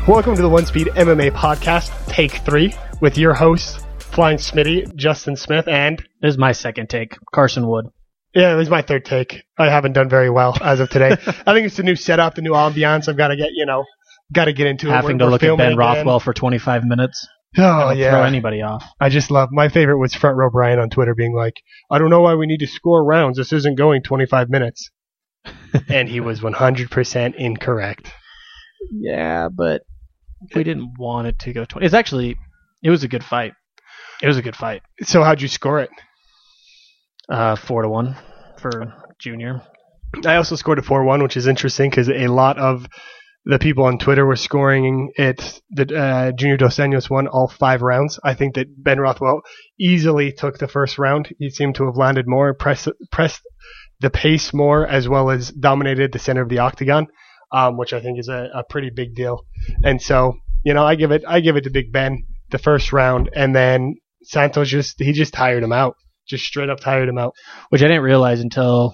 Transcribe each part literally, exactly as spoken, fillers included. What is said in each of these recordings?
Welcome to the One Speed M M A podcast, take three, with your hosts, Flying Smitty, Justin Smith, and... This is my second take, Carson Wood. Yeah, it was my third take. I haven't done very well as of today. I think it's the new setup, the new ambiance. I've got to get, you know, got to get into it. Having to look at Ben Rothwell for twenty-five minutes. Oh, yeah. Throw anybody off. I just love, my favorite was Front Row Brian on Twitter being like, I don't know why we need to score rounds. This isn't going twenty-five minutes. And he was one hundred percent incorrect. Yeah, but we didn't want it to go twenty. It's actually, it was a good fight. It was a good fight. So how'd you score it? Uh, four to one for Junior. I also scored a four one, which is interesting because a lot of the people on Twitter were scoring it that uh, Junior Dos Anjos won all five rounds. I think that Ben Rothwell easily took the first round. He seemed to have landed more, pressed, pressed the pace more, as well as dominated the center of the octagon, um, which I think is a, a pretty big deal. And so, you know, I give it I give it to Big Ben the first round, and then Santos just he just tired him out. Just straight up tired him out. Which I didn't realize until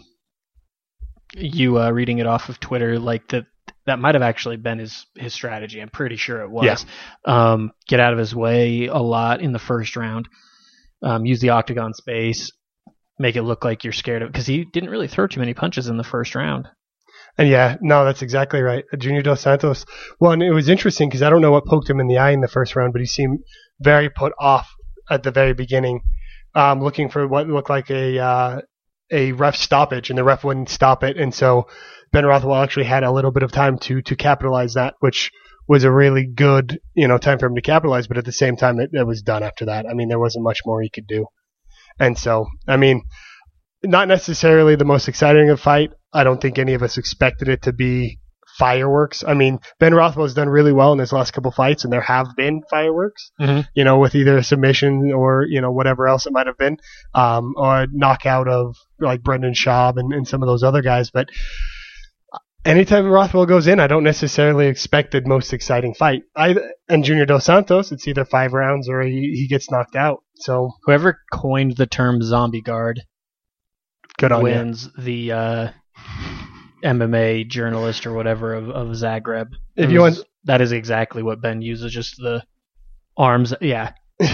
you uh, reading it off of Twitter, like that that might have actually been his, his strategy. I'm pretty sure it was. Yeah. Um, get out of his way a lot in the first round. Um, use the octagon space. Make it look like you're scared of it. Because he didn't really throw too many punches in the first round. And yeah, no, that's exactly right. Junior Dos Santos. Well, and it was interesting because I don't know what poked him in the eye in the first round, but he seemed very put off at the very beginning. Um, looking for what looked like a uh, a ref stoppage, and the ref wouldn't stop it, and so Ben Rothwell actually had a little bit of time to to capitalize that, which was a really good you know time for him to capitalize. But at the same time, it, it was done after that. I mean, there wasn't much more he could do, and so I mean, not necessarily the most exciting of fight. I don't think any of us expected it to be fireworks. I mean, Ben Rothwell's done really well in his last couple fights, and there have been fireworks, mm-hmm. you know, with either a submission or, you know, whatever else it might have been, um, or a knockout of like Brendan Schaub and, and some of those other guys. But anytime Rothwell goes in, I don't necessarily expect the most exciting fight. I and Junior Dos Santos, it's either five rounds or he, he gets knocked out. So whoever coined the term zombie guard good on wins you. the uh, M M A journalist or whatever of, of Zagreb. If you want, that is exactly what Ben uses, just the arms. Yeah.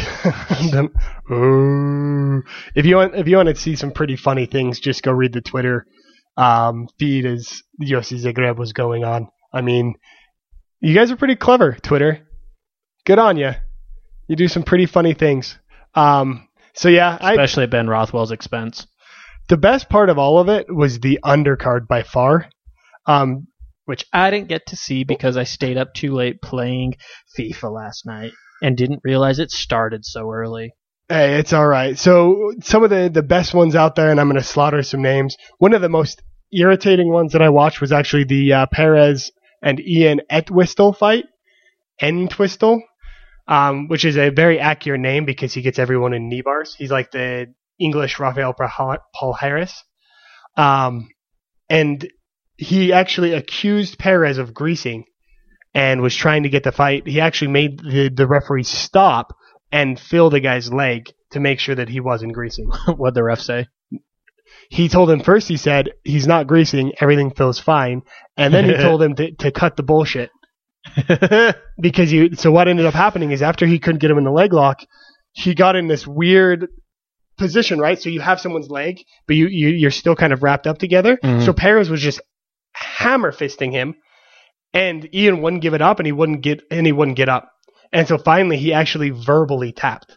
Ooh. If you want, if you want to see some pretty funny things, just go read the Twitter um, feed as U F C Zagreb was going on. I mean, you guys are pretty clever, Twitter. Good on you. You do some pretty funny things. Um, so yeah, especially I, at Ben Rothwell's expense. The best part of all of it was the undercard by far, um, which I didn't get to see because I stayed up too late playing FIFA last night and didn't realize it started so early. Hey, it's all right. So some of the, the best ones out there, and I'm going to slaughter some names. One of the most irritating ones that I watched was actually the uh, Perez and Ian Entwistle fight. Entwistle, um, which is a very accurate name because he gets everyone in knee bars. He's like the English Rafael Paul Harris. Um, and he actually accused Perez of greasing and was trying to get the fight. He actually made the, the referee stop and feel the guy's leg to make sure that he wasn't greasing. What'd the ref say? He told him first, he said, he's not greasing, everything feels fine. And then he told him to, to cut the bullshit. Because you, so what ended up happening is after he couldn't get him in the leg lock, he got in this weird position, right? So you have someone's leg, but you, you you're still kind of wrapped up together. Mm-hmm. So Perez was just hammer fisting him, and Ian wouldn't give it up, and he wouldn't get and he wouldn't get up. And so finally, he actually verbally tapped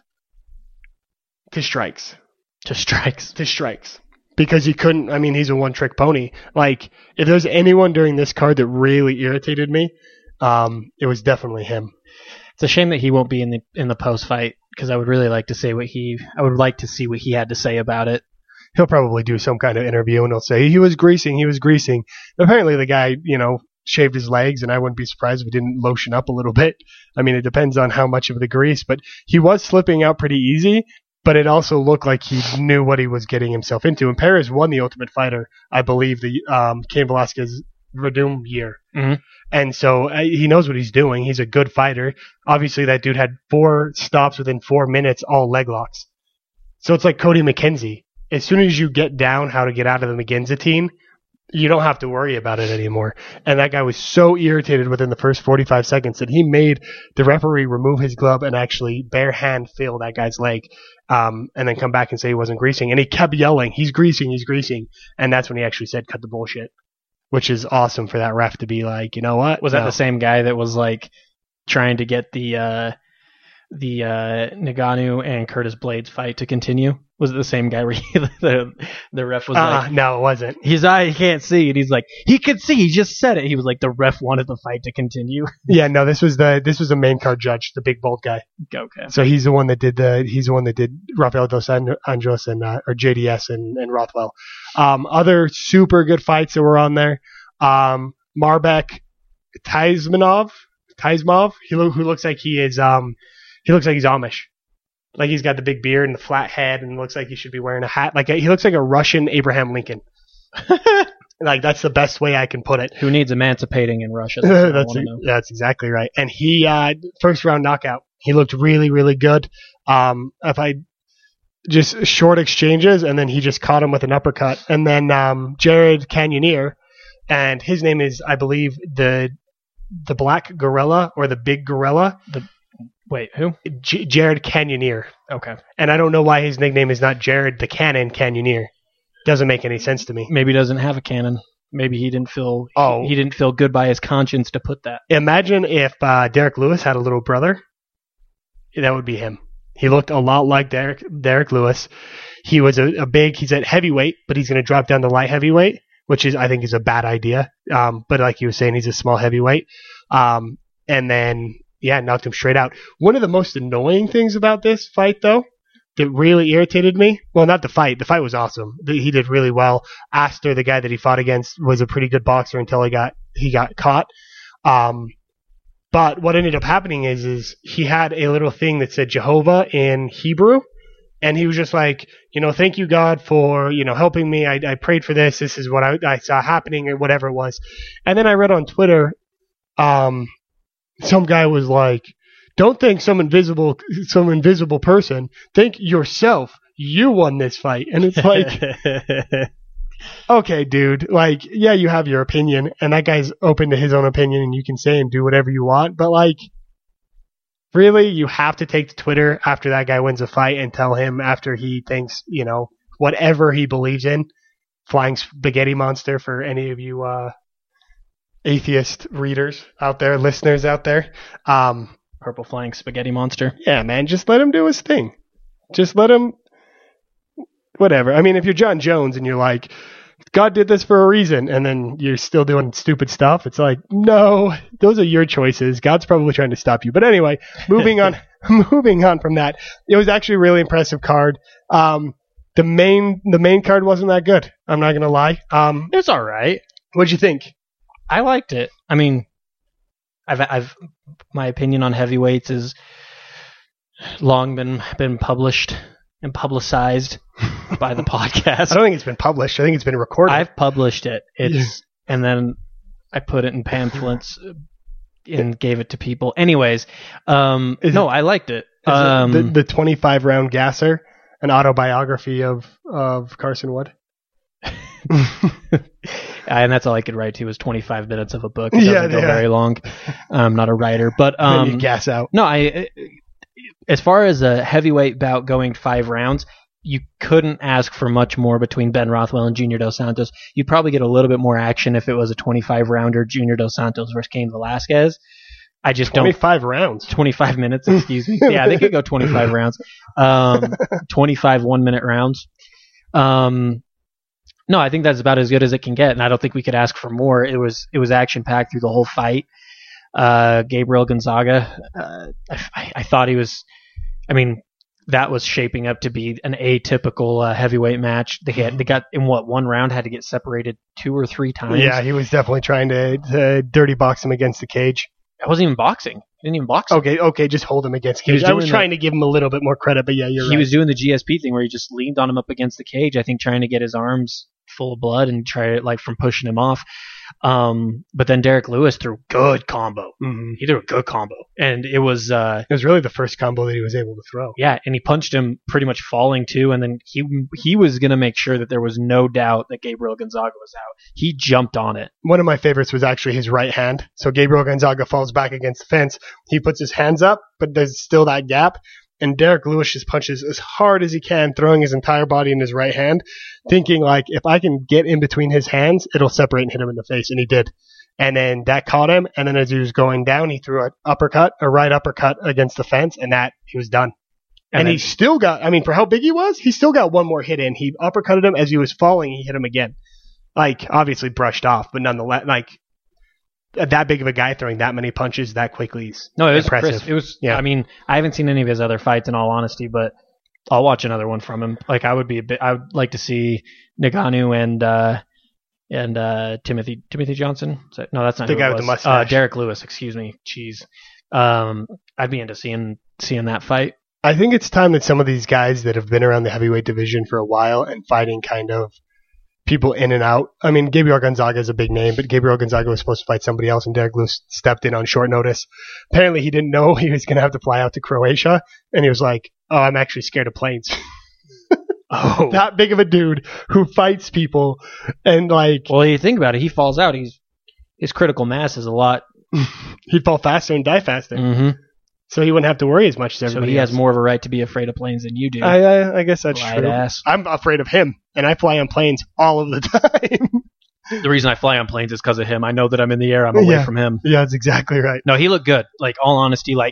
to strikes, to strikes, to strikes, because he couldn't. I mean, he's a one-trick pony. Like, if there's anyone during this card that really irritated me, um, it was definitely him. It's a shame that he won't be in the in the post fight, because I would really like to say what he I would like to see what he had to say about it. He'll probably do some kind of interview and he'll say he was greasing, he was greasing. Apparently the guy, you know, shaved his legs, and I wouldn't be surprised if he didn't lotion up a little bit. I mean, it depends on how much of the grease, but he was slipping out pretty easy, but it also looked like he knew what he was getting himself into. And Perez won the Ultimate Fighter, I believe, the um, Cain Velasquez Verdum year. Mm-hmm. And so uh, he knows what he's doing. He's a good fighter. Obviously, that dude had four stops within four minutes, all leg locks. So it's like Cody McKenzie. As soon as you get down how to get out of the McGinzatine, you don't have to worry about it anymore. And that guy was so irritated within the first forty-five seconds that he made the referee remove his glove and actually bare hand feel that guy's leg, um, and then come back and say he wasn't greasing. And he kept yelling, he's greasing, he's greasing. And that's when he actually said, cut the bullshit, which is awesome for that ref to be like, you know what? Was that No. the same guy that was like trying to get the uh, the uh, Ngannou and Curtis Blades fight to continue? Was it the same guy where he, the the ref was Uh, like, no, it wasn't. his eye can't see, and he's like, he could see, he just said it. He was like, the ref wanted the fight to continue. Yeah, no, this was the this was the main card judge, the big bald guy. Okay. So he's the one that did the he's the one that did Rafael dos Anjos and uh, or J D S and, and Rothwell. Um, other super good fights that were on there. Um, Marbek Taismanov, Taismov, he lo- who looks like he is um he looks like he's Amish. Like he's got the big beard and the flat head and looks like he should be wearing a hat. Like he looks like a Russian Abraham Lincoln. Like that's the best way I can put it. Who needs emancipating in Russia? That's, what I that's wanna know. that's exactly right. And he uh, first round knockout. He looked really really good. Um, if I just short exchanges and then he just caught him with an uppercut. And then um, Jared Cannonier, and his name is I believe the the Black Gorilla or the Big Gorilla. The Wait, who? J- Jared Cannonier. Okay. And I don't know why his nickname is not Jared the Cannon Cannonier. Doesn't make any sense to me. Maybe he doesn't have a cannon. Maybe he didn't feel Oh. he, he didn't feel good by his conscience to put that. Imagine if uh, Derek Lewis had a little brother. That would be him. He looked a lot like Derek Derek Lewis. He was a, a big. He's at heavyweight, but he's going to drop down to light heavyweight, which is I think is a bad idea. Um, but like you were saying, he's a small heavyweight. Um, and then yeah, knocked him straight out. One of the most annoying things about this fight, though, that really irritated me. Well, not the fight. The fight was awesome. The, he did really well. Aster, the guy that he fought against, was a pretty good boxer until he got he got caught. Um, but what ended up happening is is he had a little thing that said Jehovah in Hebrew, and he was just like, you know, thank you God for you know helping me. I, I prayed for this. This is what I, I saw happening, or whatever it was. And then I read on Twitter, um, some guy was like, don't thank some invisible some invisible person. Thank yourself. You won this fight. And it's like, okay, dude. Like, yeah, you have your opinion, and that guy's open to his own opinion, and you can say and do whatever you want. But, like, really, you have to take to Twitter after that guy wins a fight and tell him after he thinks, you know, whatever he believes in, flying spaghetti monster for any of you uh, atheist readers out there, listeners out there. Um, Purple flying spaghetti monster. Yeah, man, just let him do his thing. Just let him, whatever. I mean, if you're John Jones and you're like, God did this for a reason, and then you're still doing stupid stuff, it's like, no, those are your choices. God's probably trying to stop you. But anyway, moving on, moving on from that, it was actually a really impressive card. Um, the main, the main card wasn't that good. I'm not gonna lie. Um, It's all right. what'd you think? I liked it. I mean, I've I've my opinion on heavyweights is long been been published and publicized by the I podcast. don't think it's been published. I think it's been recorded. I've published it. It's and then I put it in pamphlets and gave it to people. Anyways, um, Is no, it- I liked it. Is it Um, the, the twenty-five round gasser, an autobiography of of Carson Wood. and that's all I could write to was twenty-five minutes of a book. It doesn't Yeah, go yeah. very long. I'm not a writer, but Then you um, gas out. no, I as far as a heavyweight bout going five rounds, you couldn't ask for much more between Ben Rothwell and Junior Dos Santos. You'd probably get a little bit more action if it was a twenty-five rounder Junior Dos Santos versus Cain Velasquez. I just don't. twenty-five rounds. twenty-five minutes, excuse me. Yeah, they could go twenty-five rounds. Um, twenty-five one-minute rounds. Um, no, I think that's about as good as it can get, and I don't think we could ask for more. It was it was action-packed through the whole fight. Uh, Gabriel Gonzaga, uh, I, I thought he was. I mean, that was shaping up to be an atypical uh, heavyweight match. They had they got in what one round had to get separated two or three times. Yeah, he was definitely trying to, to dirty box him against the cage. It wasn't even boxing. He didn't even box. him. Okay, okay, just hold him against He was cage. I was doing trying to give him a little bit more credit, but yeah, you're he right. was doing the G S P thing where he just leaned on him up against the cage, I think trying to get his arms full of blood and try it like from pushing him off. Um, but then Derek Lewis threw good combo. Mm-hmm. He threw a good combo, and it was uh, It was really the first combo that he was able to throw. yeah, and he punched him pretty much falling too, and then he he was gonna make sure that there was no doubt that Gabriel Gonzaga was out. He jumped on it. One of my favorites was actually his right hand. So Gabriel Gonzaga falls back against the fence. He puts his hands up, but there's still that gap. And Derek Lewis just punches as hard as he can, throwing his entire body in his right hand, thinking like, if I can get in between his hands, it'll separate and hit him in the face. And he did. And then that caught him. And then as he was going down, he threw an uppercut, a right uppercut against the fence, and that he was done. And, and then, he still got, I mean, for how big he was, he still got one more hit in. He uppercutted him as he was falling. He hit him again. Like, obviously brushed off, but nonetheless, like, that big of a guy throwing that many punches that quickly is no, it was impressive. Chris, it was, yeah. I mean, I haven't seen any of his other fights in all honesty, but I'll watch another one from him. Like, I would be a bit, I would like to see Ngannou and, uh, and, uh, Timothy, Timothy Johnson. That, no, that's not the who guy it with was. the mustache. Uh, Derek Lewis, excuse me. Jeez. Um, I'd be into seeing, seeing that fight. I think it's time that some of these guys that have been around the heavyweight division for a while and fighting kind of people in and out. I mean, Gabriel Gonzaga is a big name, but Gabriel Gonzaga was supposed to fight somebody else, and Derek Lewis stepped in on short notice. Apparently, he didn't know he was going to have to fly out to Croatia, and he was like, oh, I'm actually scared of planes. Oh. That big of a dude who fights people, and like... Well, you think about it, he falls out. He's His critical mass is a lot. He'd fall faster and die faster. Mm-hmm. So he wouldn't have to worry as much as everybody So he else. has more of a right to be afraid of planes than you do. I, I, I guess that's Light true. ass. I'm afraid of him, and I fly on planes all of the time. The reason I fly on planes is because of him. I know that I'm in the air. I'm away Yeah. from him. Yeah, that's exactly right. No, he looked good. Like, all honesty, like,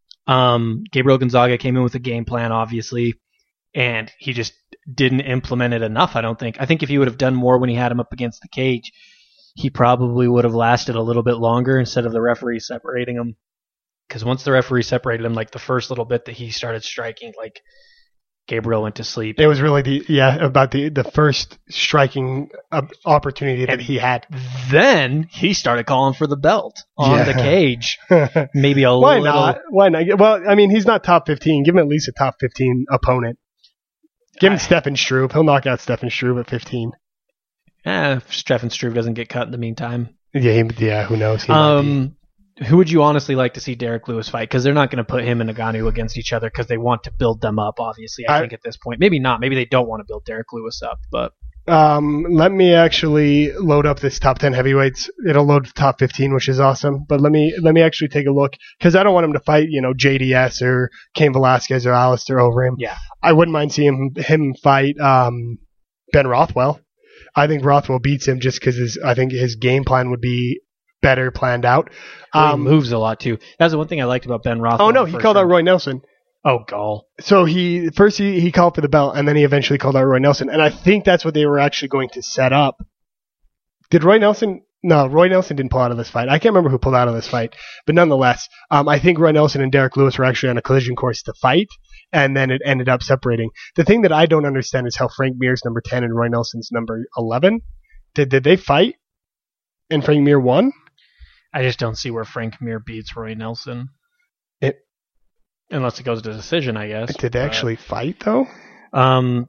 um, Gabriel Gonzaga came in with a game plan, obviously, and he just didn't implement it enough, I don't think. I think if he would have done more when he had him up against the cage, he probably would have lasted a little bit longer instead of the referee separating him. Because once the referee separated him, like the first little bit that he started striking, like Gabriel went to sleep. It was really the yeah about the the first striking uh, opportunity that And he had. Then he started calling for the belt on Yeah. the cage. Maybe a Why little. not? Why not? Well, I mean, he's not top fifteen. Give him at least a top fifteen opponent. Give him I- Stefan Struve. He'll knock out Stefan Struve at fifteen. Eh, if Stefan Struve doesn't get cut in the meantime. Yeah, he, yeah. Who knows? He might Um, who would you honestly like to see Derek Lewis fight? Because they're not going to put him and Ngannou against each other because they want to build them up. Obviously, I, I- think at this point, maybe not. Maybe they don't want to build Derek Lewis up. But be. Um, let me actually load up this top ten heavyweights. It'll load the top fifteen, which is awesome. But let me let me actually take a look because I don't want him to fight, you know, J D S or Cain Velasquez or Alistair Overeem. yeah, I wouldn't mind seeing him, him fight um, Ben Rothwell. I think Rothwell beats him just because I think his game plan would be better planned out. um, Um, he moves a lot too. That's the one thing I liked about Ben Rothwell. oh no, in the he first called out round. Roy Nelson. Oh, gall. So he first he, he called for the belt, and then he eventually called out Roy Nelson, and I think that's what they were actually going to set up. Did Roy Nelson? No, Roy Nelson didn't pull out of this fight. I can't remember who pulled out of this fight, but nonetheless, um, I think Roy Nelson and Derek Lewis were actually on a collision course to fight, and then it ended up separating. The thing that I don't understand is how Frank Mir's number ten and Roy Nelson's number eleven. Did did they fight? And Frank Mir won? I just don't see where Frank Mir beats Roy Nelson. It, Unless it goes to decision, I guess. did they But, actually fight though? Um,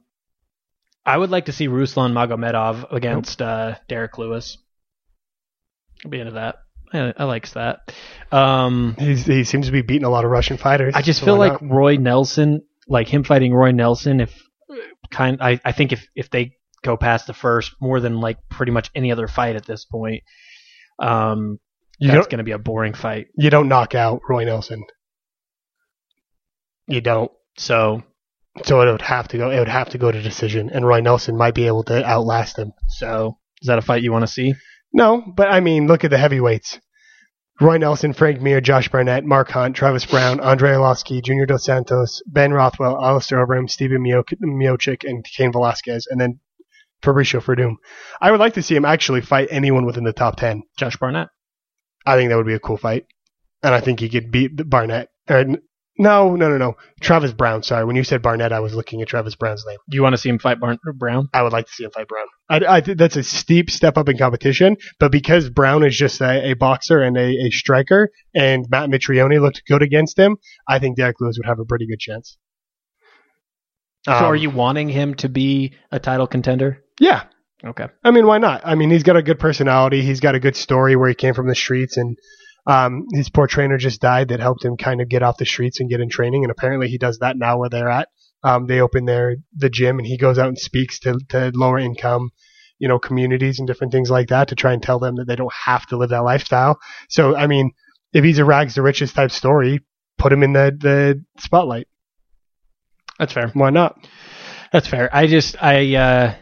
I would like to see Ruslan Magomedov against uh, Derek Lewis. I'll be into that. I, I likes that. Um, He's, he seems to be beating a lot of Russian fighters. I just so feel why like not? Roy Nelson, like him fighting Roy Nelson, if kind, I, I think if if they go past the first more than like pretty much any other fight at this point, um, you that's don't going to be a boring fight. you don't knock out Roy Nelson. You don't. So So it would have to go. It would have to go to decision, and Roy Nelson might be able to outlast him. so is that a fight you want to see? No, but I mean, look at the heavyweights: Roy Nelson, Frank Mir, Josh Barnett, Mark Hunt, Travis Brown, Andre Arlovsky, Junior Dos Santos, Ben Rothwell, Alistair Overeem, Steven Mio- Miocic, and Cain Velasquez, and then Fabricio Verdum. I would like to see him actually fight anyone within the top ten. Josh Barnett. I think that would be a cool fight, and I think he could beat Barnett. Or, no, no, no, no. Travis Brown. Sorry, when you said Barnett, I was looking at Travis Brown's name. Do you want to see him fight Bar- Brown? I would like to see him fight Brown. I, I think that's a steep step up in competition, but because Brown is just a, a boxer and a, a striker, and Matt Mitrione looked good against him, I think Derek Lewis would have a pretty good chance. So Um, are you wanting him to be a title contender? Yeah, Okay. I mean, why not? I mean, he's got a good personality. He's got a good story where he came from the streets, and um, his poor trainer just died that helped him kind of get off the streets and get in training. And apparently he does that now where they're at. Um, they open their the gym, and he goes out and speaks to, to lower income, you know, communities and different things like that to try and tell them that they don't have to live that lifestyle. So, I mean, if he's a rags to riches type story, put him in the, the spotlight. That's fair. Why not? That's fair. I just, I, uh,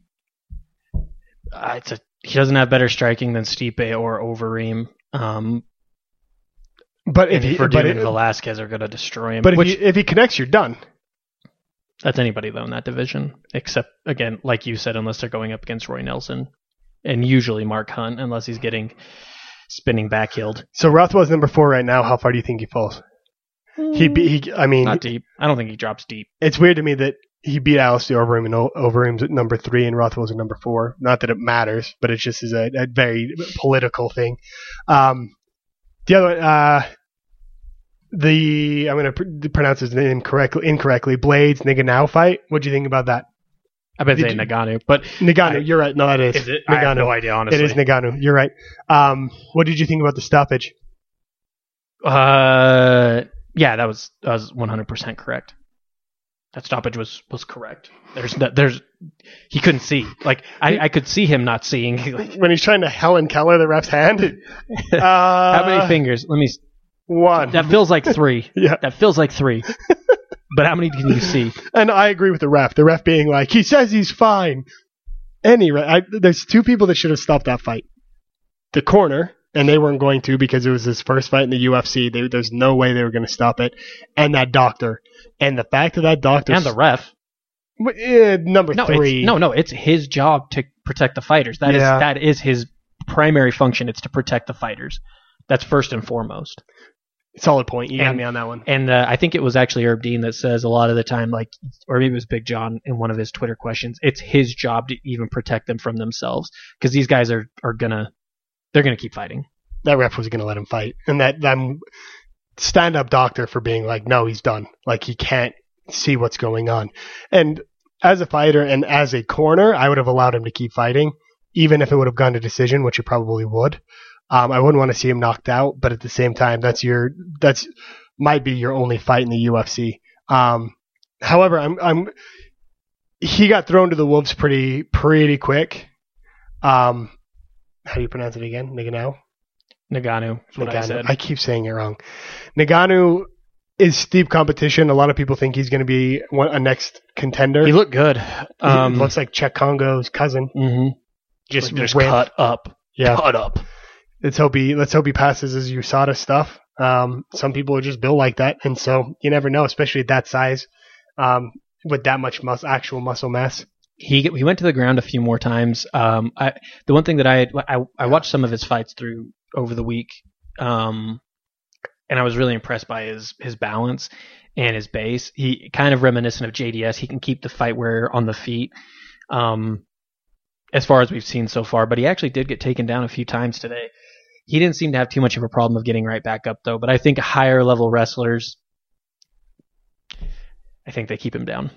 it's a, he doesn't have better striking than Stipe or Overeem. Um, but if and he, Verdum but and it, Velasquez are going to destroy him. but if which, he, if he connects, you're done. That's anybody, though, in that division. Except, again, like you said, unless they're going up against Roy Nelson. And usually Mark Hunt, unless he's getting spinning back heeled. So Rothwell's number four right now. How far do you think he falls? He, be, he I mean, Not deep. I don't think he drops deep. it's weird to me that he beat Alistair Overeem, and O- Overeem's at number three, and Rothwell's at number four. Not that it matters, but it just is a, a very political thing. Um, the other one, uh, the I'm going to pr- pronounce his name correctly, incorrectly. Blades Ngannou fight. What do you think about that? I bet Did say you- Nagano, but Ngannou, I- you're right. No, that is, is it? Ngannou. I have no idea, honestly. It is Ngannou. You're right. Um, what did you think about the stoppage? Uh, yeah, that was that was one hundred percent correct. That stoppage was, was correct. There's no, there's he couldn't see. Like I, I could see him not seeing. Like, When he's trying to Helen Keller the ref's hand. Uh, how many fingers? Let me. One. That feels like three. Yeah. That feels like three. But how many can you see? And I agree with the ref. The ref being like, he says he's fine. Any ref, I, there's two people that should have stopped that fight. The corner, and they weren't going to because it was his first fight in the U F C. They, there's no way they were going to stop it. And that doctor. And the fact that that doctor... And the ref. Uh, number No, three. it's, no, no. It's his job to protect the fighters. That is Yeah. that is his primary function. It's to protect the fighters. That's first and foremost. Solid point. You got And- me on that one. And uh, I think it was actually Herb Dean that says a lot of the time, like, or maybe it was Big John in one of his Twitter questions, it's his job to even protect them from themselves because these guys are, are gonna they're gonna keep fighting. That ref was going to let him fight. And that um, stand-up doctor for being like, no, he's done. Like, he can't see what's going on. And as a fighter and as a corner, I would have allowed him to keep fighting, even if it would have gone to decision, which it probably would. Um, I wouldn't want to see him knocked out, but at the same time, that's your that's might be your only fight in the U F C. Um, however, I'm I'm he got thrown to the wolves pretty pretty quick. Um, how do you pronounce it again? Ngannou. Nagano is what I Ngannou. said. I keep saying it wrong. Ngannou is steep competition. A lot of people think he's going to be one, a next contender. He looked good. He Um, looks like Czech Congo's cousin. mhm. Just, Like, just ran- cut up. Yeah. Cut up. Let's hope he let's hope he passes his U S A D A stuff. Um, some people are just built like that, and so you never know, especially at that size, um, with that much mus- actual muscle mass. He he went to the ground a few more times. Um, I the one thing that I I, I watched some of his fights through over the week, um, and I was really impressed by his his balance and his base. He kind of reminiscent of J D S. He can keep the fight where on the feet, um, as far as we've seen so far. But he actually did get taken down a few times today. He didn't seem to have too much of a problem of getting right back up though. But I think higher level wrestlers, I think they keep him down.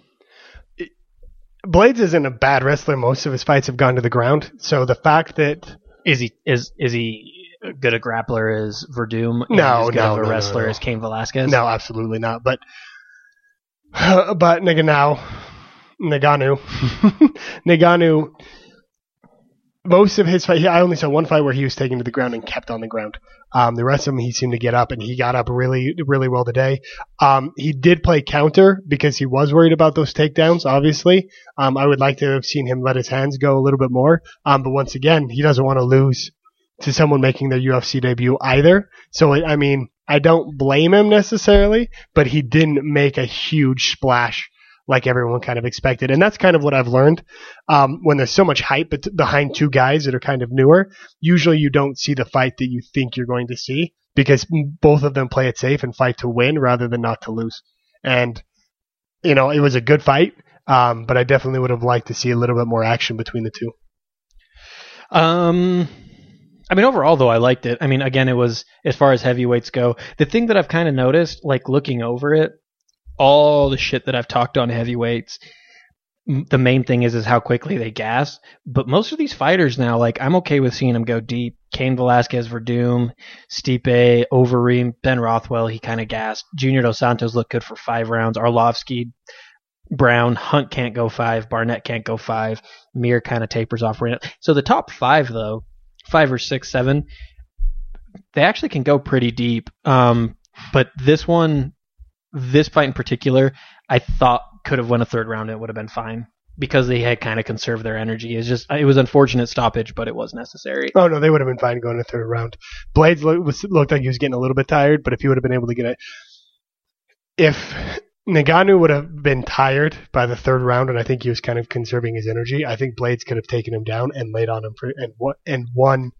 Blades isn't a bad wrestler. Most of his fights have gone to the ground. So the fact that Is he is is he good a grappler as Verdum? and No, as good no, of a no, no, wrestler no. as Cain Velasquez? no, absolutely not. But but Ngannou, Ngannou, Ngannou. Most of his fight, I only saw one fight where he was taken to the ground and kept on the ground. Um, the rest of them, he seemed to get up, and he got up really, really well today. Um, he did play counter because he was worried about those takedowns, obviously. Um, I would like to have seen him let his hands go a little bit more. Um, but once again, he doesn't want to lose to someone making their U F C debut either. So, I mean, I don't blame him necessarily, but he didn't make a huge splash like everyone kind of expected. And that's kind of what I've learned. Um, when there's so much hype bet- behind two guys that are kind of newer, usually you don't see the fight that you think you're going to see because both of them play it safe and fight to win rather than not to lose. And, you know, it was a good fight, um, but I definitely would have liked to see a little bit more action between the two. Um, I mean, overall, though, I liked it. I mean, again, it was, as far as heavyweights go, the thing that I've kind of noticed, like looking over it, all the shit that I've talked on heavyweights, the main thing is is how quickly they gas. But most of these fighters now, like I'm okay with seeing them go deep. Cain Velasquez, Verdum, Stipe, Overeem, Ben Rothwell, he kind of gassed. Junior Dos Santos looked good for five rounds. Arlovsky, Brown, Hunt can't go five. Barnett can't go five. Mir kind of tapers off. So the top five, though, five or six, seven, they actually can go pretty deep. Um, but this one, this fight in particular, I thought could have won a third round and it would have been fine because they had kind of conserved their energy. It's just it was unfortunate stoppage, but it was necessary. Oh no, they would have been fine going to third round. Blades looked, was, looked like he was getting a little bit tired, but if he would have been able to get it, if Ngannou would have been tired by the third round, and I think he was kind of conserving his energy, I think Blades could have taken him down and laid on him for and and won.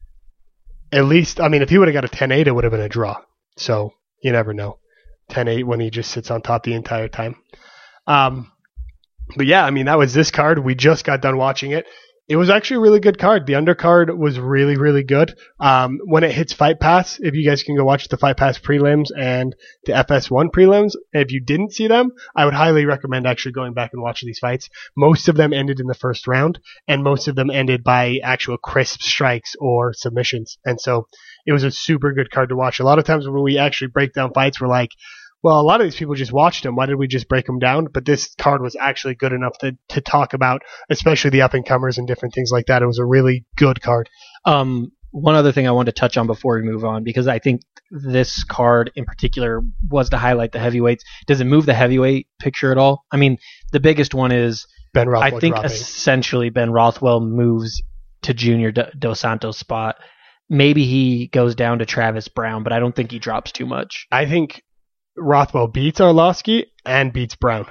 At least, I mean, if he would have got a ten eight, it would have been a draw. So you never know. ten eight when he just sits on top the entire time. Um, but yeah, I mean, that was this card. We just got done watching it. It was actually a really good card. The undercard was really, really good. Um, when it hits Fight Pass, if you guys can go watch the Fight Pass prelims and the F S one prelims, if you didn't see them, I would highly recommend actually going back and watching these fights. Most of them ended in the first round, and most of them ended by actual crisp strikes or submissions. And so it was a super good card to watch. A lot of times when we actually break down fights, we're like, well, a lot of these people just watched them. Why did we just break them down? But this card was actually good enough to, to talk about, especially the up-and-comers and different things like that. It was a really good card. Um, one other thing I wanted to touch on before we move on, because I think this card in particular was to highlight the heavyweights. Does it move the heavyweight picture at all? I mean, the biggest one is Ben Rothwell I think dropping. Essentially Ben Rothwell moves to Junior Dos Santos' spot. Maybe he goes down to Travis Brown, but I don't think he drops too much. I think Rothwell beats Arlovsky and beats Brown.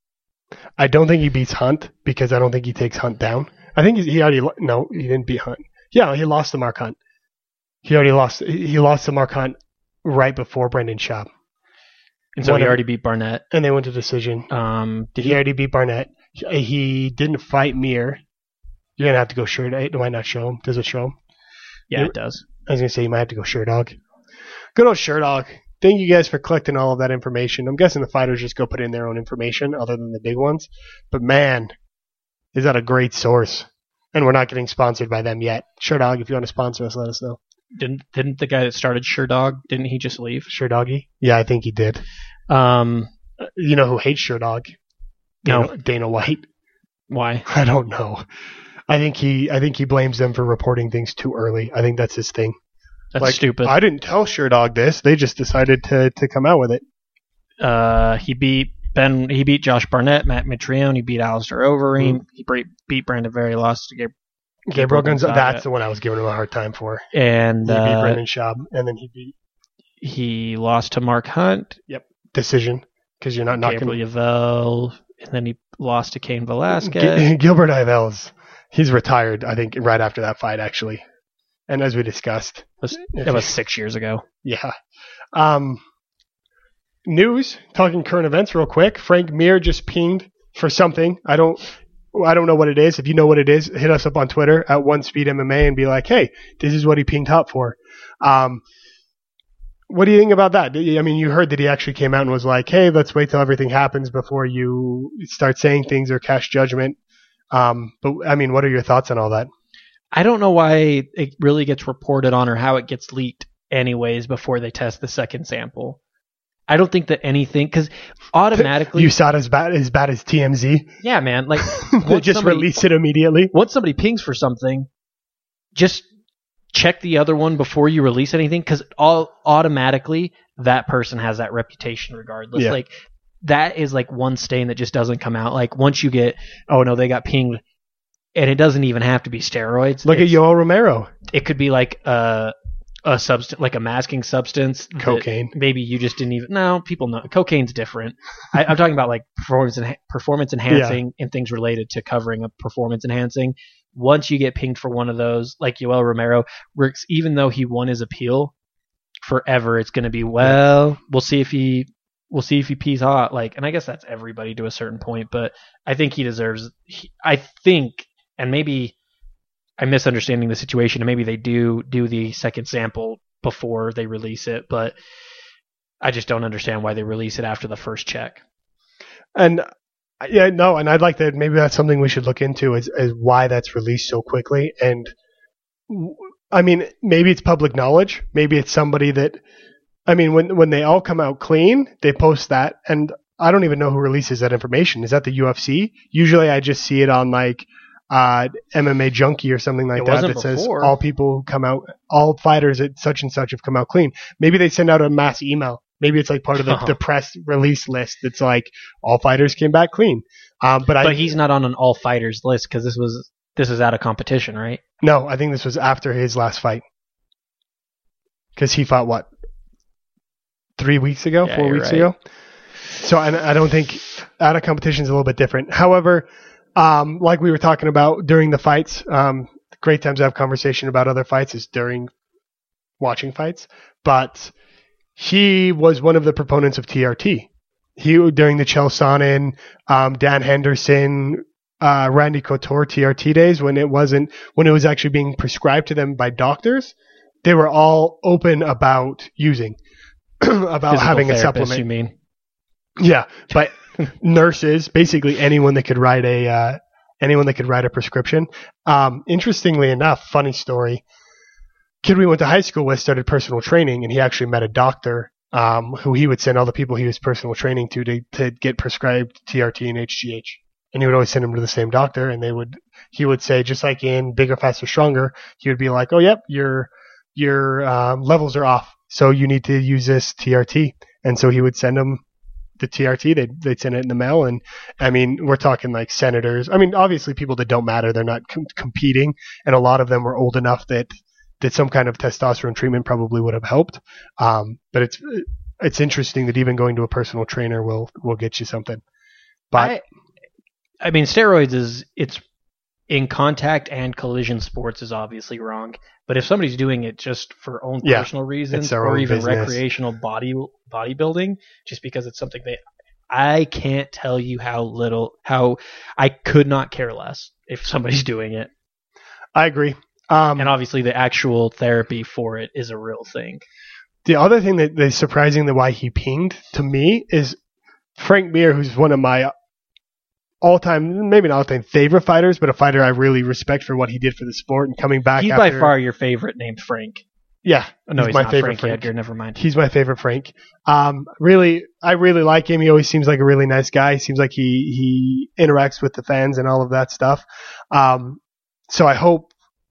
I don't think he beats Hunt because I don't think he takes Hunt down. I think he already no, he didn't beat Hunt. Yeah, he lost to Mark Hunt. He already lost. He lost to Mark Hunt right before Brendan Schaub. And so One he already beat Barnett. And they went to decision. Um, did he, he already beat Barnett? He didn't fight Mir. You're gonna have to go Shirt. It might not show him. Does it show him? Yeah, You're, it does. I was gonna say you might have to go Sherdog. Good old Sherdog. Thank you guys for collecting all of that information. I'm guessing the fighters just go put in their own information other than the big ones. But man, is that a great source. And we're not getting sponsored by them yet. Sherdog, if you want to sponsor us, let us know. Didn't didn't the guy that started Sherdog, didn't he just leave? Sherdoggy? Yeah, I think he did. Um, you know who hates Sherdog? Dana, no. Dana White. Why? I don't know. I think he I think he blames them for reporting things too early. I think that's his thing. That's like, stupid. I didn't tell Sherdog this. They just decided to, to come out with it. Uh, he beat Ben. He beat Josh Barnett, Matt Mitrione. He beat Alistair Overeem. Mm. He beat, beat Brandon Berry. Lost to Gabriel, Gabriel Gonzalez. That's the one I was giving him a hard time for. And he beat uh, Brendan Schaub, and then he beat. He lost to Mark Hunt. Yep, decision because you're not knocking. Gabriel Yvel, and then he lost to Cain Velasquez. G- Gilbert Yvel's. He's retired, I think, right after that fight, actually. And as we discussed, it was, it was six years ago. Yeah. Um, news. Talking current events, real quick. Frank Mir just pinged for something. I don't. I don't know what it is. If you know what it is, hit us up on Twitter at One Speed M M A and be like, "Hey, this is what he pinged Hop for." Um, what do you think about that? I mean, you heard that he actually came out and was like, "Hey, let's wait till everything happens before you start saying things or cast judgment." Um, but I mean, what are your thoughts on all that? I don't know why it really gets reported on or how it gets leaked anyways before they test the second sample. I don't think that anything, because automatically... You saw it as bad, as bad as T M Z? Yeah, man. Like, they just somebody, release it immediately? Once somebody pings for something, just check the other one before you release anything, because all automatically that person has that reputation regardless. Yeah. Like, that is like one stain that just doesn't come out. Like, once you get, oh no, they got pinged... And it doesn't even have to be steroids. Look it's, at Yoel Romero. It could be like a a substance, like a masking substance. Cocaine. Maybe you just didn't even. No, people know cocaine's different. I, I'm talking about like performance en- performance enhancing yeah. and things related to covering up performance enhancing. Once you get pinged for one of those, like Yoel Romero, works. Even though he won his appeal, forever it's going to be well. We'll see if he. We'll see if he pees hot. Like, and I guess that's everybody to a certain point, but I think he deserves. He, I think. And maybe I'm misunderstanding the situation, and maybe they do do the second sample before they release it, but I just don't understand why they release it after the first check. And Yeah, no, and I'd like to. Maybe that's something we should look into is, is why that's released so quickly. And I mean, maybe it's public knowledge. Maybe it's somebody that. I mean, when when they all come out clean, they post that, and I don't even know who releases that information. Is that the U F C? Usually, I just see it on like uh, M M A Junkie or something like It that wasn't that says before. all people who come out, all fighters at such and such have come out clean. Maybe they send out a mass email. Maybe it's like part of the, Uh-huh. the press release list. That's like all fighters came back clean. Um, but I But he's not on an all fighters list because this was this is out of competition, right? no, I think this was after his last fight because he fought what three weeks ago, Yeah, four you're weeks right. ago. So I, I don't think out of competition is a little bit different. However, um, like we were talking about during the fights, um, great times to have conversation about other fights is during watching fights. But he was one of the proponents of T R T. He during the Chael Sonnen, um, Dan Henderson, uh, Randy Couture T R T days when it wasn't when it was actually being prescribed to them by doctors. They were all open about using about Physical having a therapists, supplement. You mean? Yeah, but nurses, basically anyone that could write a uh, anyone that could write a prescription. Um, interestingly enough, funny story. Kid we went to high school with started personal training, and he actually met a doctor um, who he would send all the people he was personal training to to, to get prescribed T R T and H G H. And he would always send him to the same doctor, and they would he would say, just like in Bigger, Faster, Stronger, he would be like, "Oh, yep, your your um, levels are off, so you need to use this T R T." And so he would send him the T R T. They'd, they'd send it in the mail. And I mean, we're talking like senators. I mean, obviously people that don't matter, they're not com- competing. And a lot of them were old enough that, that some kind of testosterone treatment probably would have helped. Um, but it's, it's interesting that even going to a personal trainer will, will get you something. But I, I mean, steroids is it's in contact and collision sports is obviously wrong. But if somebody's doing it just for own Yeah, personal reasons their or own even business. recreational body bodybuilding, just because it's something they, I can't tell you how little, how I could not care less if somebody's doing it. I agree. Um, And obviously, the actual therapy for it is a real thing. The other thing that is surprising that why he pinged to me is Frank Mir, who's one of my all-time, maybe not all-time favorite fighters, but a fighter I really respect for what he did for the sport and coming back. He's after, by far your favorite named Frank. yeah, Oh, no, he's he's, my not favorite Frank, Frank. Edgar. Never mind. He's my favorite Frank. Um, really, I really like him. He always seems like a really nice guy. Seems like he he interacts with the fans and all of that stuff. Um, so I hope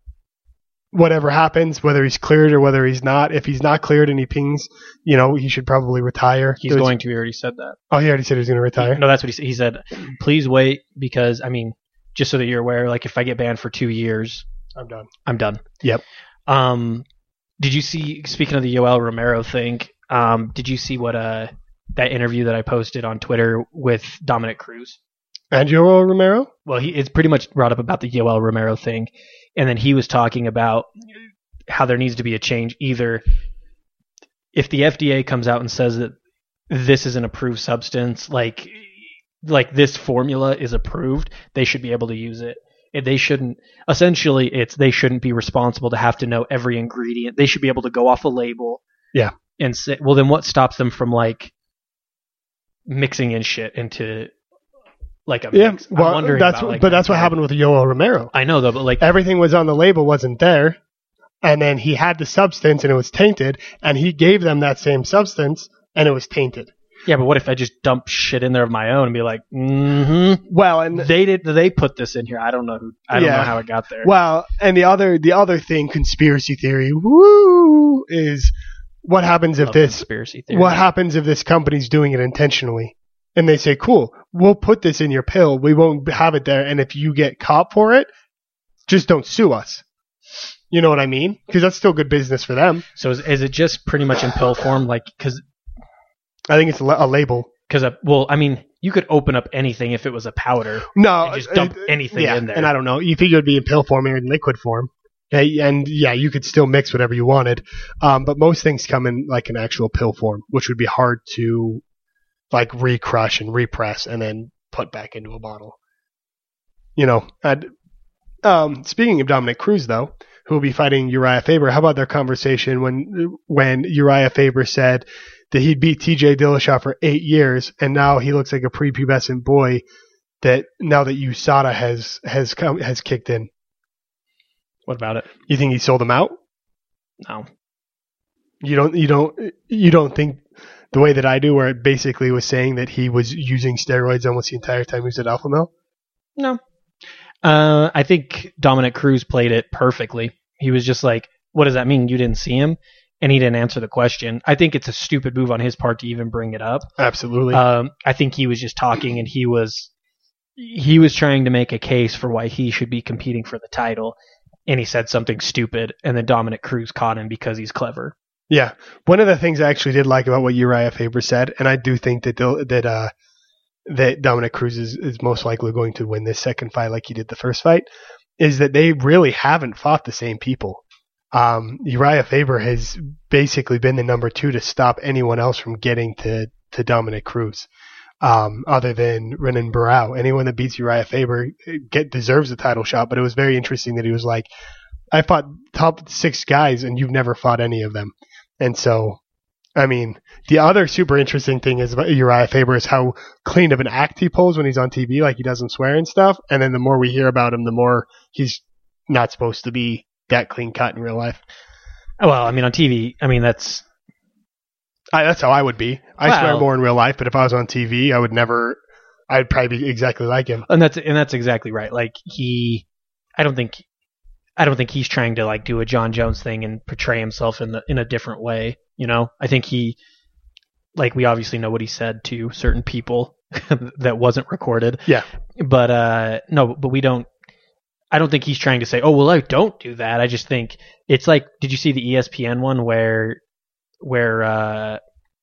whatever happens, whether he's cleared or whether he's not, if he's not cleared and he pings, you know, he should probably retire. He's There's- going to. He already said that. Oh, he already said he was going to retire. No, that's what he said. He said, please wait because, I mean, just so that you're aware, like if I get banned for two years, I'm done. I'm done. Yep. Um, did you see, speaking of the Yoel Romero thing, um, did you see what uh that interview that I posted on Twitter with Dominic Cruz? And Joel Romero? Well, he it's pretty much brought up about the Yoel Romero thing, and then he was talking about how there needs to be a change. Either if the F D A comes out and says that this is an approved substance, like like this formula is approved, they should be able to use it. And they shouldn't. Essentially, it's they shouldn't be responsible to have to know every ingredient. They should be able to go off a label. Yeah. And say, well, then what stops them from like mixing in shit into like a Yeah. mix? I'm Well, wondering that's about, like, but that's what that. happened with Yoel Romero. I know though, but like Everything was on the label, wasn't there, and then he had the substance and it was tainted, and he gave them that same substance and it was tainted. yeah, but what if I just dump shit in there of my own and be like, mm-hmm, Well, and they did, they put this in here. I don't know who, I don't Yeah. know how it got there. well, and the other the other thing, conspiracy theory, woo, is what happens if Love this conspiracy theory. what happens if this company's doing it intentionally? And they say, cool, we'll put this in your pill. We won't have it there. And if you get caught for it, just don't sue us. You know what I mean? Because that's still good business for them. So is, is it just pretty much in pill form? Like, cause, I think it's a, la- a label. cause, a, well, I mean, you could open up anything if it was a powder. No, And just dump uh, anything yeah, in there. And I don't know. You think it would be in pill form or in liquid form. Hey, and yeah, you could still mix whatever you wanted. Um, but most things come in like an actual pill form, which would be hard to like recrush and repress and then put back into a bottle. You know, and, um, speaking of Dominic Cruz, though, who will be fighting Uriah Faber, how about their conversation when when Uriah Faber said that he'd beat T J Dillashaw for eight years and now he looks like a prepubescent boy that now that U S A D A has has come has kicked in? What about it? You think he sold him out? No. You don't you don't you don't think the way that I do, where it basically was saying that he was using steroids almost the entire time he was at Alpha Male? No. Uh, I think Dominic Cruz played it perfectly. He was just like, what does that mean? You didn't see him? And he didn't answer the question. I think it's a stupid move on his part to even bring it up. Absolutely. Um, I think he was just talking, and he was he was trying to make a case for why he should be competing for the title, and he said something stupid, and then Dominic Cruz caught him because he's clever. Yeah. One of the things I actually did like about what Uriah Faber said, and I do think that that uh, that Dominic Cruz is, is most likely going to win this second fight like he did the first fight, is that they really haven't fought the same people. Um, Uriah Faber has basically been the number two to stop anyone else from getting to, to Dominic Cruz. Um, other than Renan Barao. Anyone that beats Uriah Faber get deserves a title shot, but it was very interesting that he was like, I fought top six guys and you've never fought any of them. And so, I mean, the other super interesting thing is about Uriah Faber is how clean of an act he pulls when he's on T V, like he doesn't swear and stuff. And then the more we hear about him, the more he's not supposed to be that clean cut in real life. Well, I mean, on T V, I mean, that's... I, that's how I would be. I well, swear more in real life, but if I was on T V, I would never... I'd probably be exactly like him. And that's and that's exactly right. Like, he... I don't think... I don't think he's trying to like do a John Jones thing and portray himself in the, in a different way. You know, I think he, like, we obviously know what he said to certain people that wasn't recorded. Yeah. But uh, no, but we don't. I don't think he's trying to say, oh well, I don't do that. I just think it's like, did you see the E S P N one where where uh,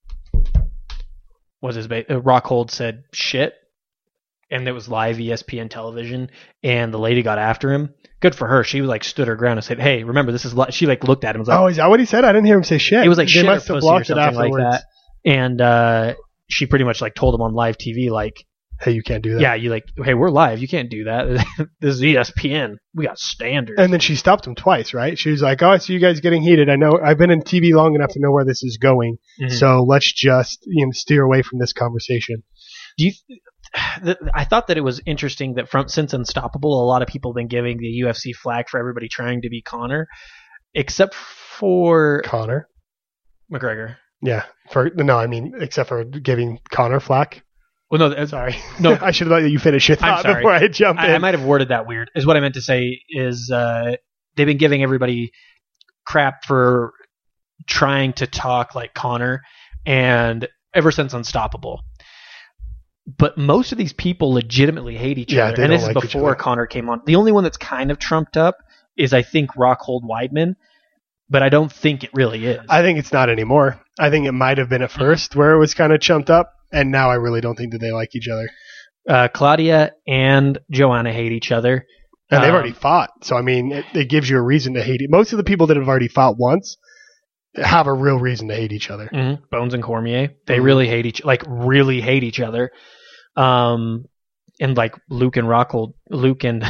was his ba- uh, Rockhold said shit, and it was live E S P N television, and the lady got after him. Good for her. She like stood her ground and said, "Hey, remember this is." Li-. She like looked at him. And was like, oh, is that what he said? I didn't hear him say shit. It was like they shit must or have pussy or blocked it something like afterwards. that. And uh, she pretty much like told him on live T V, like, "Hey, you can't do that." Yeah, you like, hey, we're live. You can't do that. This is E S P N. We got standards. And then she stopped him twice, right? She was like, "Oh, I see you guys getting heated. I know I've been in T V long enough to know where this is going. Mm-hmm. So let's just you know steer away from this conversation." Do you? Th- I thought that it was interesting that from since Unstoppable, a lot of people have been giving the U F C flag for everybody trying to be Conor, except for Conor McGregor. Yeah, for no, I mean, except for giving Conor flack. Well, no, sorry, no, I should have let you finish your thought sorry. before I jump in. I, I might have worded that weird. Is what I meant to say. Is uh, they've been giving everybody crap for trying to talk like Conor, and ever since Unstoppable. But most of these people legitimately hate each yeah, other. And this like is before Conor came on. The only one that's kind of trumped up is, I think, Rockhold Weidman. But I don't think it really is. I think it's not anymore. I think it might have been at first where it was kind of chumped up. And now I really don't think that they like each other. Uh, Claudia and Joanna hate each other. And they've um, already fought. So, I mean, it, it gives you a reason to hate it. Most of the people that have already fought once have a real reason to hate each other. Mm-hmm. Bones and Cormier. They mm-hmm. really hate each like really hate each other. Um, and like Luke and Rockhold, Luke and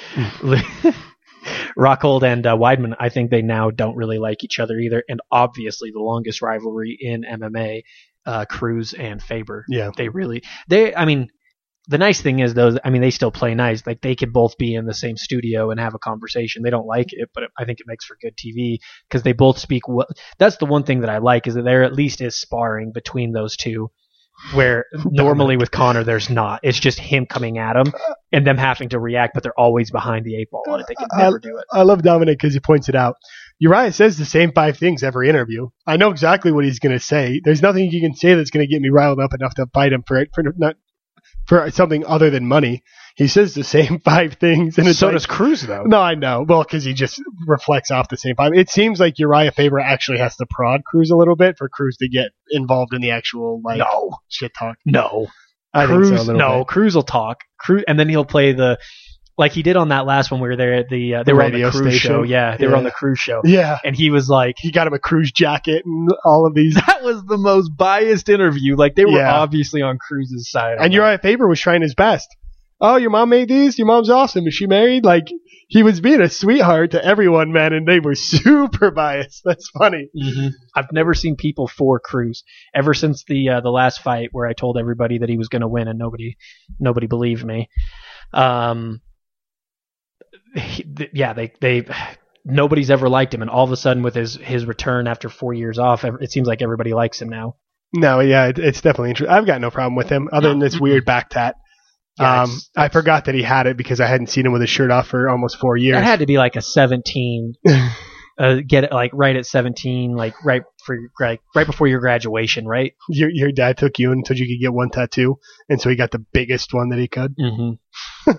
Rockhold and uh, Weidman, I think they now don't really like each other either. And obviously, the longest rivalry in M M A, uh, Cruz and Faber. Yeah, they really they. I mean, the nice thing is though, I mean, they still play nice. Like they could both be in the same studio and have a conversation. They don't like it, but I think it makes for good T V because they both speak well. That's the one thing that I like is that there at least is sparring between those two. Where normally with Conor there's not. It's just him coming at him and them having to react, but they're always behind the eight ball on it. They can never I, do it. I love Dominic because he points it out. Uriah says the same five things every interview. I know exactly what he's going to say. There's nothing he can say that's going to get me riled up enough to fight him for for not for something other than money. He says the same five things, and it's so like, does Cruz though. No, I know. Well, because he just reflects off the same five. It seems like Uriah Faber actually has to prod Cruz a little bit for Cruz to get involved in the actual like no shit talk. No, I Cruz. think so, no, bit. Cruz will talk. Cruz, and then he'll play the. Like he did on that last one, we were there at the uh, they the were on the radio cruise station. show. Yeah, they yeah. were on the cruise show. Yeah, and he was like, he got him a cruise jacket and all of these. That was the most biased interview. Like they were yeah. obviously on Cruz's side. And Uriah Faber was trying his best. Oh, your mom made these? Your mom's awesome. Is she married? Like he was being a sweetheart to everyone, man, and they were super biased. That's funny. Mm-hmm. I've never seen people for Cruz ever since the uh, the last fight where I told everybody that he was going to win and nobody nobody believed me. Um, he, th- yeah, they they nobody's ever liked him, and all of a sudden with his his return after four years off, it seems like everybody likes him now. No, yeah, it, it's definitely interesting. I've got no problem with him, other than this weird back tat. Yeah, um, it's, I forgot that he had it because I hadn't seen him with his shirt off for almost four years. It had to be like a seventeen. uh, get it like right at seventeen, like right for right, right before your graduation, right? Your your dad took you until you could get one tattoo, and so he got the biggest one that he could. Mm-hmm.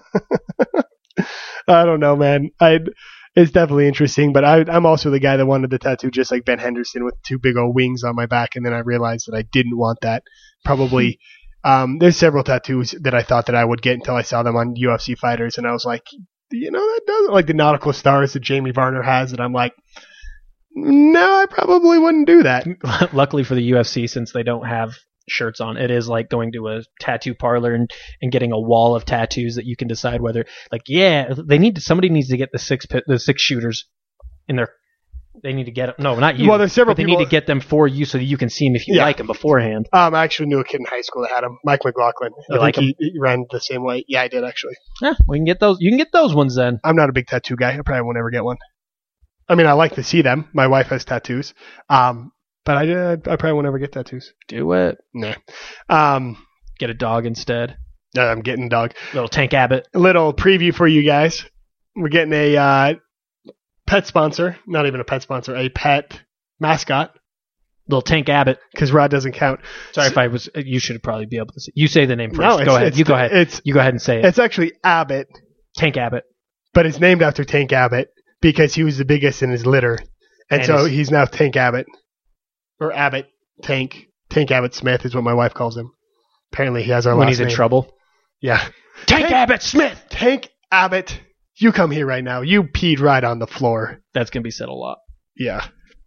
I don't know, man. I it's definitely interesting, but I, I'm also the guy that wanted the tattoo just like Ben Henderson with two big old wings on my back, and then I realized that I didn't want that. Probably, um, there's several tattoos that I thought that I would get until I saw them on U F C fighters, and I was like, you know, that doesn't like the nautical stars that Jamie Varner has, and I'm like, no, I probably wouldn't do that. Luckily for the U F C, since they don't have shirts on, it is like going to a tattoo parlor and, and getting a wall of tattoos that you can decide whether, like, yeah, they need to, somebody needs to get the six pit, the six shooters in their, they need to get them. No, not you. Well, there's several but they people, need to get them for you so that you can see them if you Yeah. like them beforehand. Um, I actually knew a kid in high school that had him, Mike McLaughlin. I You think like him? he, he ran the same way. Yeah, I did actually. Yeah, we can get those. You can get those ones then. I'm not a big tattoo guy. I probably won't ever get one. I mean, I like to see them. My wife has tattoos. Um, but I, I, I probably won't ever get tattoos. Do it. Nah. Um, Get a dog instead. I'm getting a dog. Little Tank Abbott. A little preview for you guys. We're getting a uh, pet sponsor. Not even a pet sponsor. A pet mascot. Little Tank Abbott. Because Rod doesn't count. Sorry if I was. You should probably be able to say. You say the name first. No, it's, go ahead. it's, You go ahead. It's, you go ahead and say it. It's actually Abbott. Tank Abbott. But it's named after Tank Abbott because he was the biggest in his litter. And, And so his- he's now Tank Abbott. Or Abbott Tank. Tank Abbott Smith is what my wife calls him. Apparently he has our When last he's in name. trouble. Yeah. Tank, Tank- Abbott Smith. Tank Abbott, you come here right now. You peed right on the floor. That's gonna be said a lot. Yeah.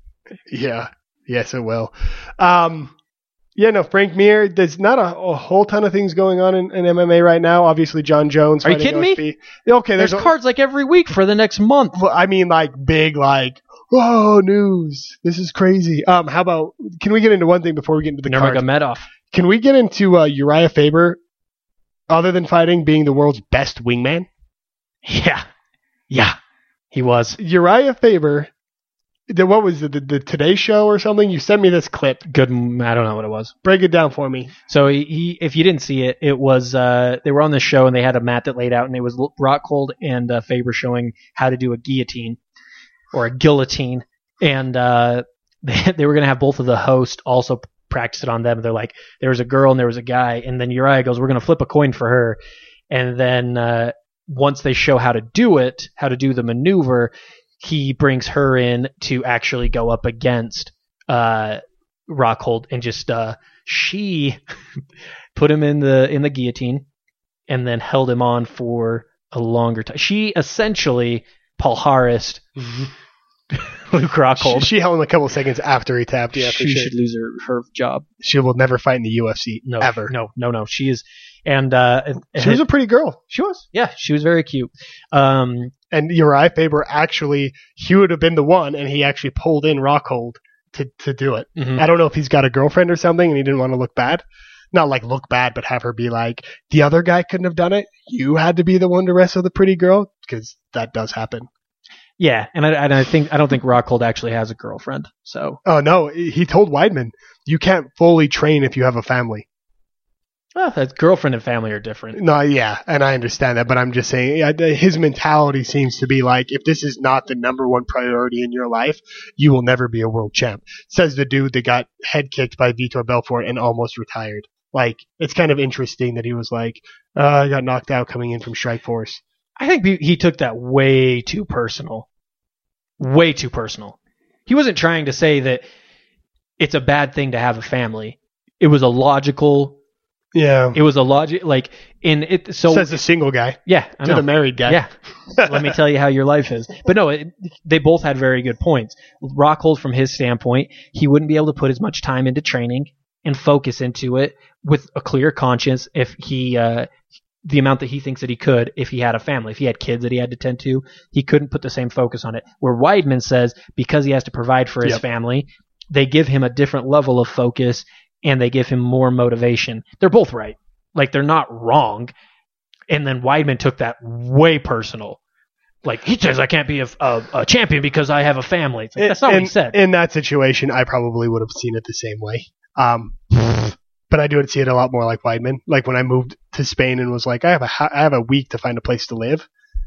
Yeah. Yes, it will. Um, yeah, no, Frank Mir, there's not a, a whole ton of things going on in, in M M A right now. Obviously, John Jones. Are you fighting kidding me? O S P. Okay, There's, there's, cards like every week for the next month. Well, I mean, like, big, like, whoa, news. This is crazy. Um, how about, can we get into one thing before we get into the cards? Nurmagomedov. Can we get into uh, Uriah Faber, other than fighting, being the world's best wingman? Yeah. Yeah. He was. Uriah Faber, the, what was it, the, the Today Show or something? You sent me this clip. Good. I don't know what it was. Break it down for me. So he, he if you didn't see it, it was uh, they were on the show and they had a mat that laid out and it was Rockhold and uh, Faber showing how to do a guillotine or a guillotine, and uh, they, they were going to have both of the hosts also practice it on them. They're like, there was a girl and there was a guy, and then Uriah goes, we're going to flip a coin for her, and then uh, once they show how to do it, how to do the maneuver, he brings her in to actually go up against uh, Rockhold, and just uh, she put him in the in the guillotine and then held him on for a longer time. She essentially Paul Harris, Luke Rockhold. She, she held him a couple seconds after he tapped. Yeah, for she sure. should lose her, her job. She will never fight in the U F C No, ever. no, no, no. She is, and uh, She was a pretty girl. she was, yeah, she was very cute. Um, And Uriah Faber actually, he would have been the one, and he actually pulled in Rockhold to, to do it. mhm. I don't know if he's got a girlfriend or something, and he didn't want to look bad. Not like look bad, but have her be like, the other guy couldn't have done it. You had to be the one to wrestle the pretty girl, because that does happen. Yeah, and I, and I think I don't think Rockhold actually has a girlfriend. So Oh, no. He told Weidman, you can't fully train if you have a family. well, that girlfriend and family are different. No, yeah, and I understand that, but I'm just saying yeah, his mentality seems to be like, if this is not the number one priority in your life, you will never be a world champ. Says the dude that got head kicked by Vitor Belfort and almost retired. Like, it's kind of interesting that he was like, uh, I got knocked out coming in from Strikeforce. I think he- he took that way too personal. Way too personal. He wasn't trying to say that it's a bad thing to have a family. It was a logical. Yeah. It was a logic like in it. So Says the single guy yeah, I to know. the married guy. Yeah. Let me tell you how your life is. But no, it, they both had very good points. Rockhold, from his standpoint, he wouldn't be able to put as much time into training and focus into it with a clear conscience if he uh, the amount that he thinks that he could if he had a family. If he had kids that he had to tend to, he couldn't put the same focus on it. Where Weidman says because he has to provide for his yep. family, they give him a different level of focus and they give him more motivation. They're both right. Like, they're not wrong. And then Weidman took that way personal. Like, he says I can't be a, a, a champion because I have a family. It's like, that's not in, what he said. In that situation, I probably would have seen it the same way. Um, but I do see it a lot more like Weidman. Like when I moved to Spain and was like, I have a I have a week to find a place to live.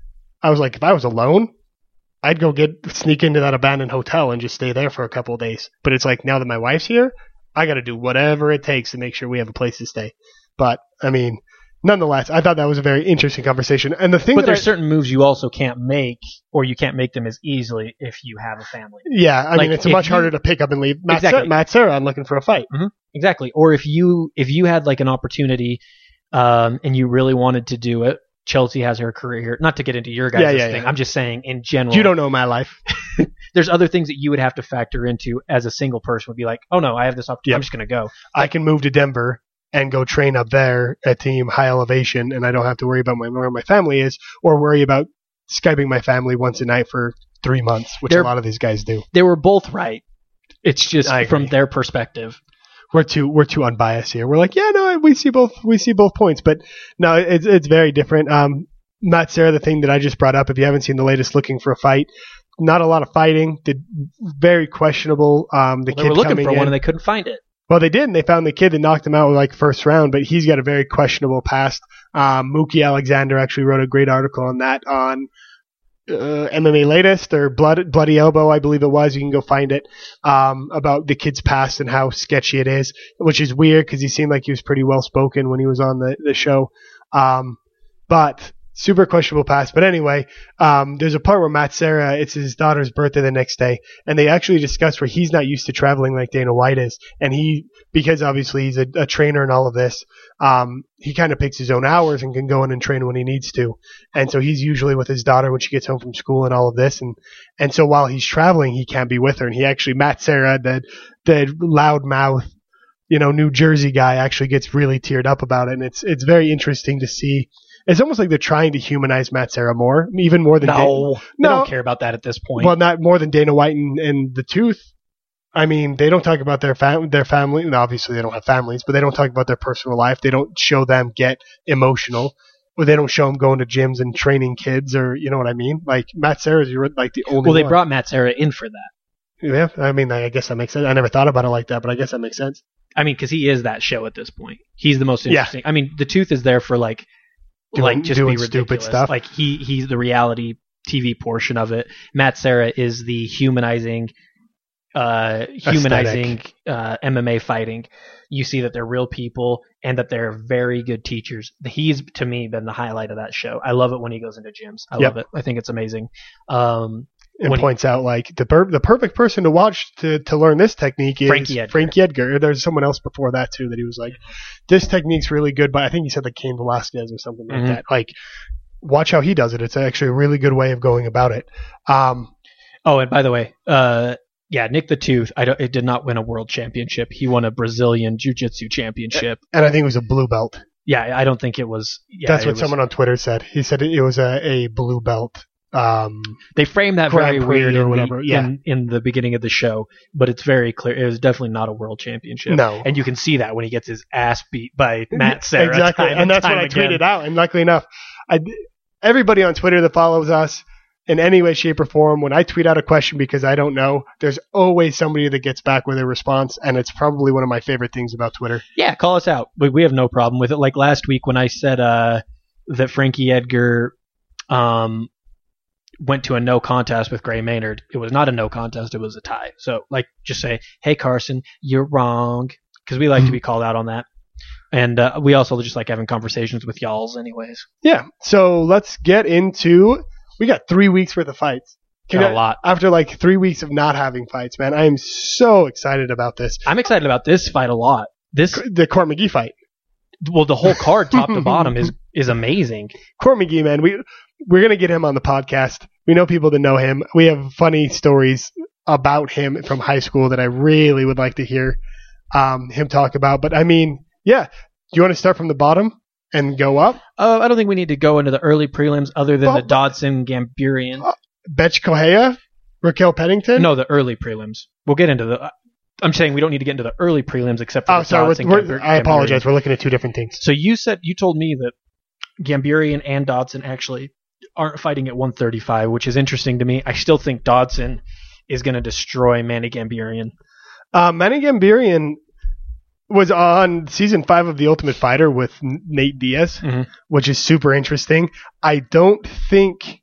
I was like, if I was alone, I'd go get sneak into that abandoned hotel and just stay there for a couple of days. But it's like, now that my wife's here, I got to do whatever it takes to make sure we have a place to stay. But I mean, nonetheless, I thought that was a very interesting conversation. And the thing, but that there's I, certain moves you also can't make, or you can't make them as easily if you have a family. Yeah, I like, mean, it's if much you, harder to pick up and leave. Matt, exactly. Ser- Matt Serra, I'm looking for a fight. Mm-hmm. Exactly. Or if you if you had like an opportunity, um, and you really wanted to do it. Chelsea has her career here. Not to get into your guys' yeah, yeah, thing. yeah. I'm just saying in general. You don't know my life. There's other things that you would have to factor into as a single person. Would be like, oh no, I have this opportunity. Yep. I'm just going to go. I can move to Denver and go train up there at Team High Elevation, and I don't have to worry about my, where my family is or worry about Skyping my family once a night for three months, which They're, a lot of these guys do. They were both right. It's just from their perspective. We're too we're too unbiased here. We're like, yeah, no, we see both we see both points, but no, it's it's very different. Um, Matt Serra, the thing that I just brought up, if you haven't seen the latest Looking for a Fight, not a lot of fighting, did very questionable. Um, the well, they kid were looking for in, one and they couldn't find it. Well, they did, and they found the kid that knocked him out with like first round, but he's got a very questionable past. Um, Mookie Alexander actually wrote a great article on that on uh, M M A Latest or Blood, Bloody Elbow, I believe it was. You can go find it um, about the kid's past and how sketchy it is, which is weird because he seemed like he was pretty well spoken when he was on the, the show. Um, but super questionable past. But anyway, um, there's a part where Matt Serra, it's his daughter's birthday the next day, and they actually discuss where he's not used to traveling like Dana White is. And he, because obviously he's a, a trainer and all of this, um, he kind of picks his own hours and can go in and train when he needs to. And so he's usually with his daughter when she gets home from school and all of this. And, and so while he's traveling, he can't be with her. And he actually, Matt Serra, the, the loud mouth, you know, New Jersey guy, actually gets really teared up about it. And it's, it's very interesting to see. It's almost like they're trying to humanize Matt Serra more, even more than no, Dana. No, no, don't care about that at this point. Well, not more than Dana White and, and the Tooth. I mean, they don't talk about their fam- their family. And obviously, they don't have families, but they don't talk about their personal life. They don't show them get emotional, or they don't show them going to gyms and training kids, or you know what I mean. Like Matt Serra's, you're like the only. Well, they one. brought Matt Serra in for that. Yeah, I mean, I guess that makes sense. I never thought about it like that, but I guess that makes sense. I mean, because he is that show at this point. He's the most interesting. Yeah. I mean, the Tooth is there for like. Doing, like just doing be stupid stuff. Like he he's the reality T V portion of it. Matt Serra is the humanizing, uh, humanizing uh, M M A fighting. You see that they're real people and that they're very good teachers. He's to me been the highlight of that show. I love it when he goes into gyms. I yep. love it. I think it's amazing. Um, and points he, out like the per- the perfect person to watch to, to learn this technique is Frankie Edgar. Frankie Edgar. There's someone else before that too that he was like, this technique's really good, but I think he said like Cain Velasquez or something like mm-hmm. that. Like, watch how he does it. It's actually a really good way of going about it. Um, oh, and by the way, uh, yeah, Nick the Tooth, I don't, it did not win a world championship. He won a Brazilian Jiu-Jitsu championship, and I think it was a blue belt. Yeah, I don't think it was. Yeah, That's what was, someone on Twitter said. He said it was a, a blue belt. Um, they framed that very weird or in, whatever. The, yeah. in, in the beginning of the show, but it's very clear. It was definitely not a world championship. No. And you can see that when he gets his ass beat by Matt Serra. Exactly. And, and that's what I again. tweeted out. And luckily enough, I, everybody on Twitter that follows us in any way, shape, or form, when I tweet out a question because I don't know, there's always somebody that gets back with a response. And it's probably one of my favorite things about Twitter. Yeah, call us out. We, we have no problem with it. Like last week when I said uh, that Frankie Edgar um, went to a no contest with Gray Maynard. It was not a no contest. It was a tie. So, like, just say, hey, Carson, you're wrong. Because we like to be called out on that. And uh, we also just like having conversations with y'alls anyways. Yeah. So, let's get into... We got three weeks worth of fights. Got a lot. After, like, three weeks of not having fights, man. I am so excited about this. I'm excited about this fight a lot. This The Court McGee fight. Well, the whole card, top to bottom, is is amazing. Court McGee, man. We... We're going to get him on the podcast. We know people that know him. We have funny stories about him from high school that I really would like to hear um, him talk about. But, I mean, yeah. Do you want to start from the bottom and go up? Uh, I don't think we need to go into the early prelims other than Well, the Dodson Gambirian. Uh, Betch Correia, Raquel Pennington. No, the early prelims. We'll get into the. I'm saying we don't need to get into the early prelims except for Oh, the sorry. Dodson. We're, Gambir- we're, I apologize. Gambirian. We're looking at two different things. So you said you told me that Gambirian and Dodson actually aren't fighting at one thirty-five, which is interesting to me. I still think Dodson is going to destroy Manny Gambirian. Uh, Manny Gambirian was on season five of The Ultimate Fighter with N- Nate Diaz, Mm-hmm. which is super interesting. I don't think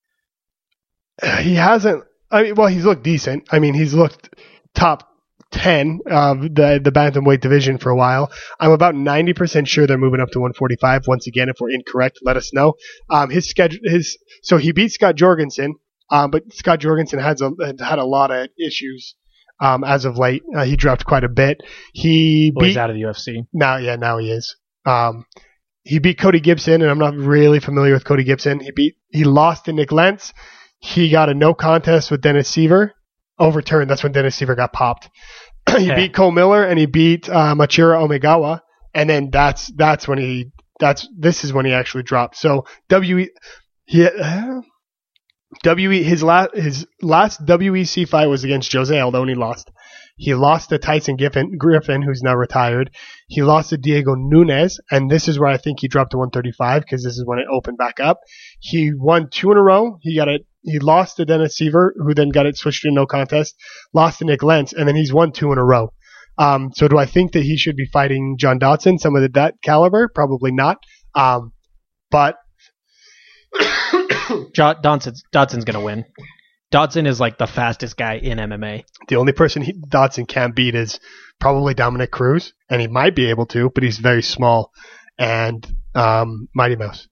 he hasn't. I mean, well, he's looked decent. I mean, he's looked top ten of the the bantamweight division for a while. I'm about ninety percent sure they're moving up to one forty-five. Once again, if we're incorrect, let us know. Um, his schedule, his so he beat Scott Jorgensen, um, but Scott Jorgensen has a, had a lot of issues um, as of late. Uh, he dropped quite a bit. He Well, beat he's out of the U F C. now, yeah, now he is. Um, he beat Cody Gibson, and I'm not really familiar with Cody Gibson. He beat he lost to Nick Lentz. He got a no contest with Dennis Seaver, overturned. That's when Dennis Seaver got popped. he Okay. beat Cole Miller and he beat uh, Machira Omegawa, and then that's that's when he that's this is when he actually dropped. So W E he uh, W E his last his last W E C fight was against Jose Aldo and he lost. He lost to Tyson Griffin, Griffin, who's now retired. He lost to Diego Nunes, and this is where I think he dropped to one thirty-five because this is when it opened back up. He won two in a row. He got it. He lost to Dennis Seaver, who then got it switched to no contest. Lost to Nick Lentz, and then he's won two in a row. Um, so do I think that he should be fighting John Dodson, some of the, that caliber? Probably not. Um, but Jo- Dodson's, Dodson's going to win. Dodson is like the fastest guy in M M A. the only person he, Dodson can't beat is probably Dominic Cruz, and he might be able to, but he's very small, and um, Mighty Mouse.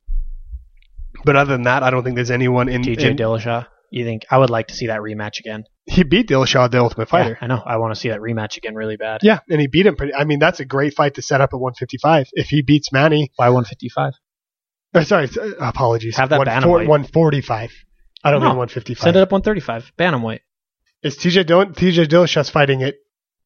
But other than that, I don't think there's anyone in. T J in Dillashaw. You think I would like to see that rematch again? he beat Dillashaw at the Ultimate Fighter. Yeah, I know. I want to see that rematch again really bad. Yeah, and he beat him pretty. I mean, that's a great fight to set up at one fifty-five. If he beats Manny, Why one fifty-five? or sorry, uh, apologies. Have that one, bantamweight. one forty-five. I don't No, mean one fifty-five. Set it up one thirty-five. Bantamweight. Is T J Dill- T J Dillashaw's fighting it?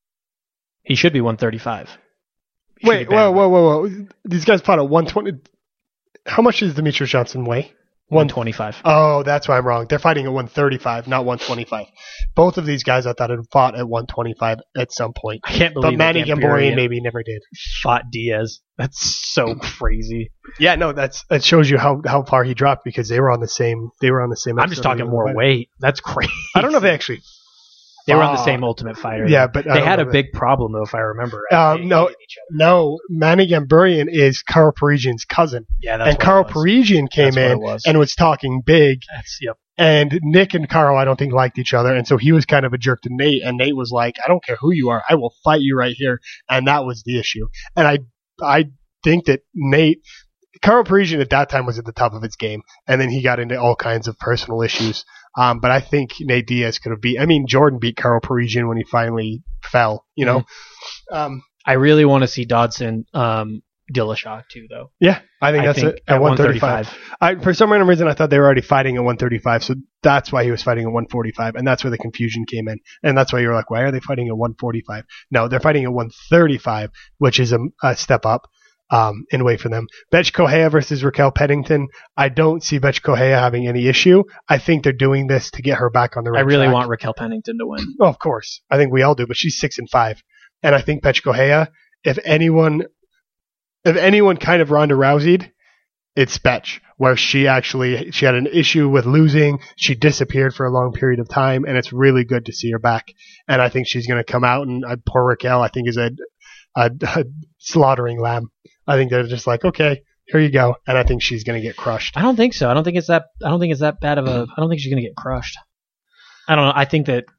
He should be one thirty-five. He should Wait, be whoa, bantamweight. whoa, whoa, whoa! These guys fought at one twenty. How much does Demetrius Johnson weigh? one twenty-five. Oh, that's why I'm wrong. They're fighting at one thirty-five, not one twenty-five. Both of these guys I thought had fought at one twenty-five at some point. I can't believe But Manny that Gamborian maybe never did. fought Diaz. That's so crazy. Yeah, no, that's that shows you how, how far he dropped because they were on the same they were on the same I'm just episode of talking the more Ultimate weight. That's crazy. Fighter. I don't know if they actually They were on the fought. same Ultimate Fighter. Yeah, but I they don't had a know big problem though, if I remember right. Um, They no. hated each other. No, Manny Gamborian is Carl Parisian's cousin. Yeah, that's And what Carl it was. Parisian came That's what in it was. and was talking big. That's yep. And Nick and Carl, I don't think, liked each other. And so he was kind of a jerk to Nate. And Nate was like, I don't care who you are. I will fight you right here. And that was the issue. And I I think that Nate, Carl Parisian at that time was at the top of his game. And then he got into all kinds of personal issues. Um, but I think Nate Diaz could have beat, I mean, Jordan beat Carl Parisian when he finally fell, you know? Um, I really want to see Dodson um Dillashaw too though. yeah, I think I that's think it at one thirty-five. I, for some random reason, I thought they were already fighting at one thirty-five, so that's why he was fighting at one forty-five, and that's where the confusion came in. And that's why you were like, why are they fighting at one forty-five? No, they're fighting at one thirty-five, which is a, a step up um, in weight for them. Betch Correia versus Raquel Pennington. I don't see Betch Correia having any issue. I think they're doing this to get her back on the right I really track. want Raquel Pennington to win. Oh, of course. I think we all do, but she's six and five. And I think Betch Correia, if anyone, if anyone kind of Ronda Rousey'd, it's Betch, where she actually, she had an issue with losing. She disappeared for a long period of time, and it's really good to see her back. And I think she's going to come out, and uh, poor Raquel, I think, is a, a, a slaughtering lamb. I think they're just like, okay, here you go. And I think she's going to get crushed. I don't think so. I don't think it's that. I don't think it's that bad of a. I don't think she's gonna get crushed. I don't know. I think that.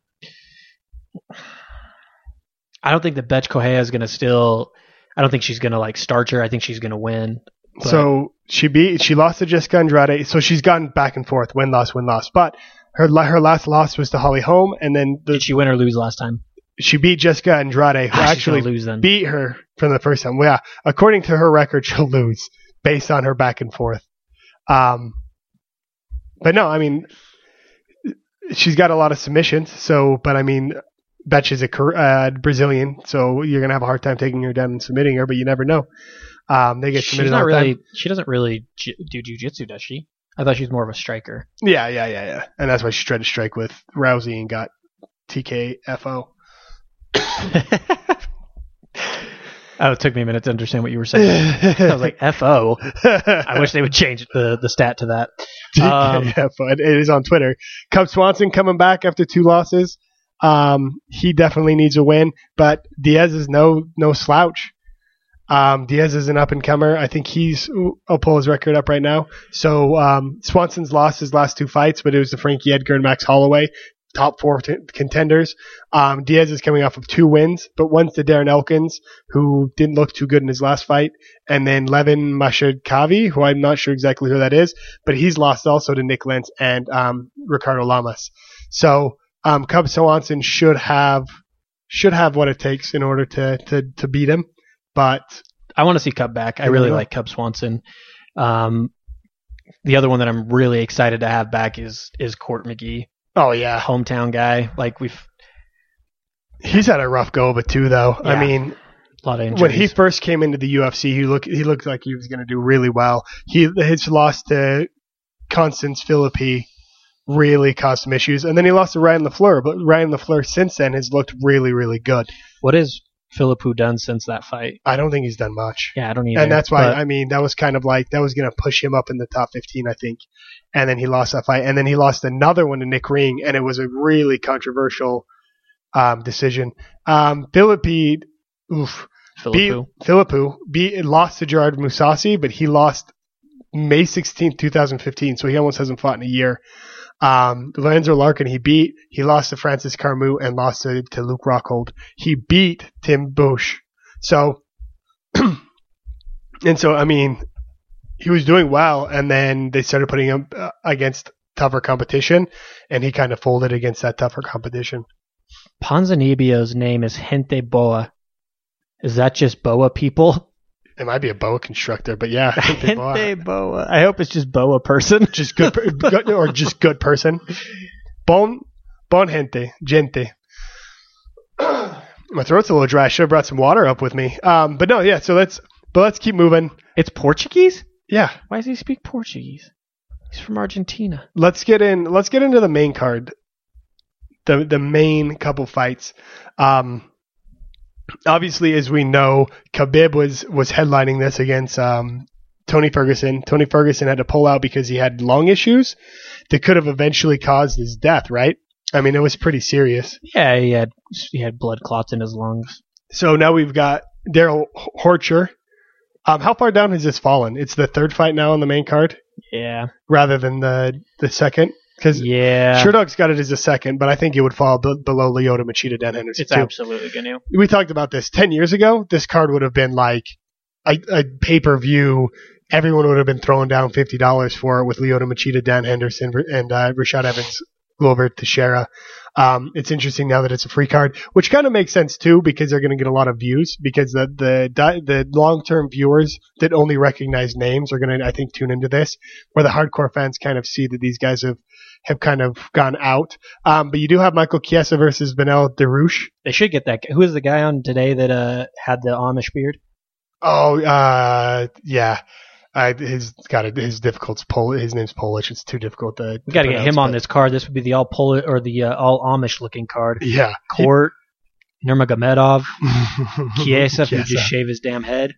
I don't think that Betch Correia is gonna still. I don't think she's gonna like starch her. I think she's gonna win. But So she beat, she lost to Jessica Andrade. So she's gone back and forth, win, loss, win, loss. But her her last loss was to Holly Holm, and then the, did she win or lose last time? she beat Jessica Andrade, who Ah, she's actually gonna lose then. beat her from the first time. Well, yeah, according to her record, she'll lose based on her back and forth. Um, but no, I mean, she's got a lot of submissions. So, but I mean, Betch is a Cor- uh, Brazilian, so you're gonna have a hard time taking her down and submitting her. But you never know. Um, they get She's submitted not all the really. time. She doesn't really j- do jujitsu, does she? I thought she was more of a striker. Yeah, yeah, yeah, yeah. And that's why she tried to strike with Rousey and got T K F O. Oh, it took me a minute to understand what you were saying. I was like, F O. I wish they would change the, the stat to that. Um, T K F O. It is on Twitter. Cub Swanson coming back after two losses. Um, he definitely needs a win, but Diaz is no no slouch. Um, Diaz is an up and comer. I think he's. I'll pull his record up right now. So um, Swanson's lost his last two fights, but it was to Frankie Edgar and Max Holloway, top four t- contenders. Um, Diaz is coming off of two wins, but one's to Darren Elkins, who didn't look too good in his last fight, and then Levin Mashadkavi, who I'm not sure exactly who that is, but he's lost also to Nick Lentz and um, Ricardo Lamas. So um, Cub Swanson should have should have what it takes in order to to, to beat him. But I want to see Cub back. I really like Cub Swanson. Um, the other one that I'm really excited to have back is is Court McGee. Oh yeah, hometown guy. Like we've, he's had a rough go of it too, though. Yeah. I mean, a lot of injuries. When he first came into the U F C, he looked he looked like he was going to do really well. He his loss to Constance Philippi really caused some issues, and then he lost to Ryan LaFleur. But Ryan LaFleur since then has looked really really good. What is Philippou done since that fight? I don't think he's done much. Yeah, I don't either. And that's why, but... I mean, that was kind of like, that was going to push him up in the top fifteen, I think. And then he lost that fight. And then he lost another one to Nick Ring, and it was a really controversial um, decision. Um, Philippi, oof. Philippou. Beat, Philippou beat, lost to Gerard Mousasi, but he lost May sixteenth, twenty fifteen, so he almost hasn't fought in a year. Um, Lorenzo Larkin, he beat. He lost to Francis Carmou and lost to, to Luke Rockhold. He beat Tim Bush. So, and so, I mean, he was doing well, and then they started putting him uh, against tougher competition, and he kind of folded against that tougher competition. Ponzinibbio's name is Gente Boa. Is that just Boa people? It might be a boa constructor, but yeah. Gente boa. boa. I hope it's just boa person. Just good, good or just good person. Bon, bon gente, gente. My throat's a little dry. I should have brought some water up with me. Um, but no, yeah. So let's, but let's keep moving. It's Portuguese? Yeah. Why does he speak Portuguese? He's from Argentina. Let's get in. Let's get into the main card. The the main couple fights. Um. Obviously, as we know, Khabib was, was headlining this against um, Tony Ferguson. Tony Ferguson had to pull out because he had lung issues that could have eventually caused his death, right? I mean, it was pretty serious. Yeah, he had he had blood clots in his lungs. So now we've got Daryl Horcher. Um, how far down has this fallen? It's the third fight now on the main card? Yeah. Rather than the, the second? Because yeah. Sherdog's got it as a second, but I think it would fall b- below Lyoto Machida, Dan Henderson. It's too. absolutely going to. We talked about this ten years ago. This card would have been like a, a pay-per-view. Everyone would have been throwing down fifty dollars for it with Lyoto Machida, Dan Henderson, and uh, Rashad Evans, Glover Teixeira. Um, it's interesting now that it's a free card, which kind of makes sense too because they're going to get a lot of views because the the the long-term viewers that only recognize names are going to, I think, tune into this, where the hardcore fans kind of see that these guys have have kind of gone out. Um, but you do have Michael Chiesa versus Benel Dariush. They should get that. Who is the guy on today that uh, had the Amish beard? Oh, uh, yeah. I, his got it. His difficult. Pol- his name's Polish. It's too difficult to. We got to get him on this card. This would be the all Polish or the uh, all Amish looking card. Yeah. Court, Nurmagomedov, Chiesa, if you just shave his damn head.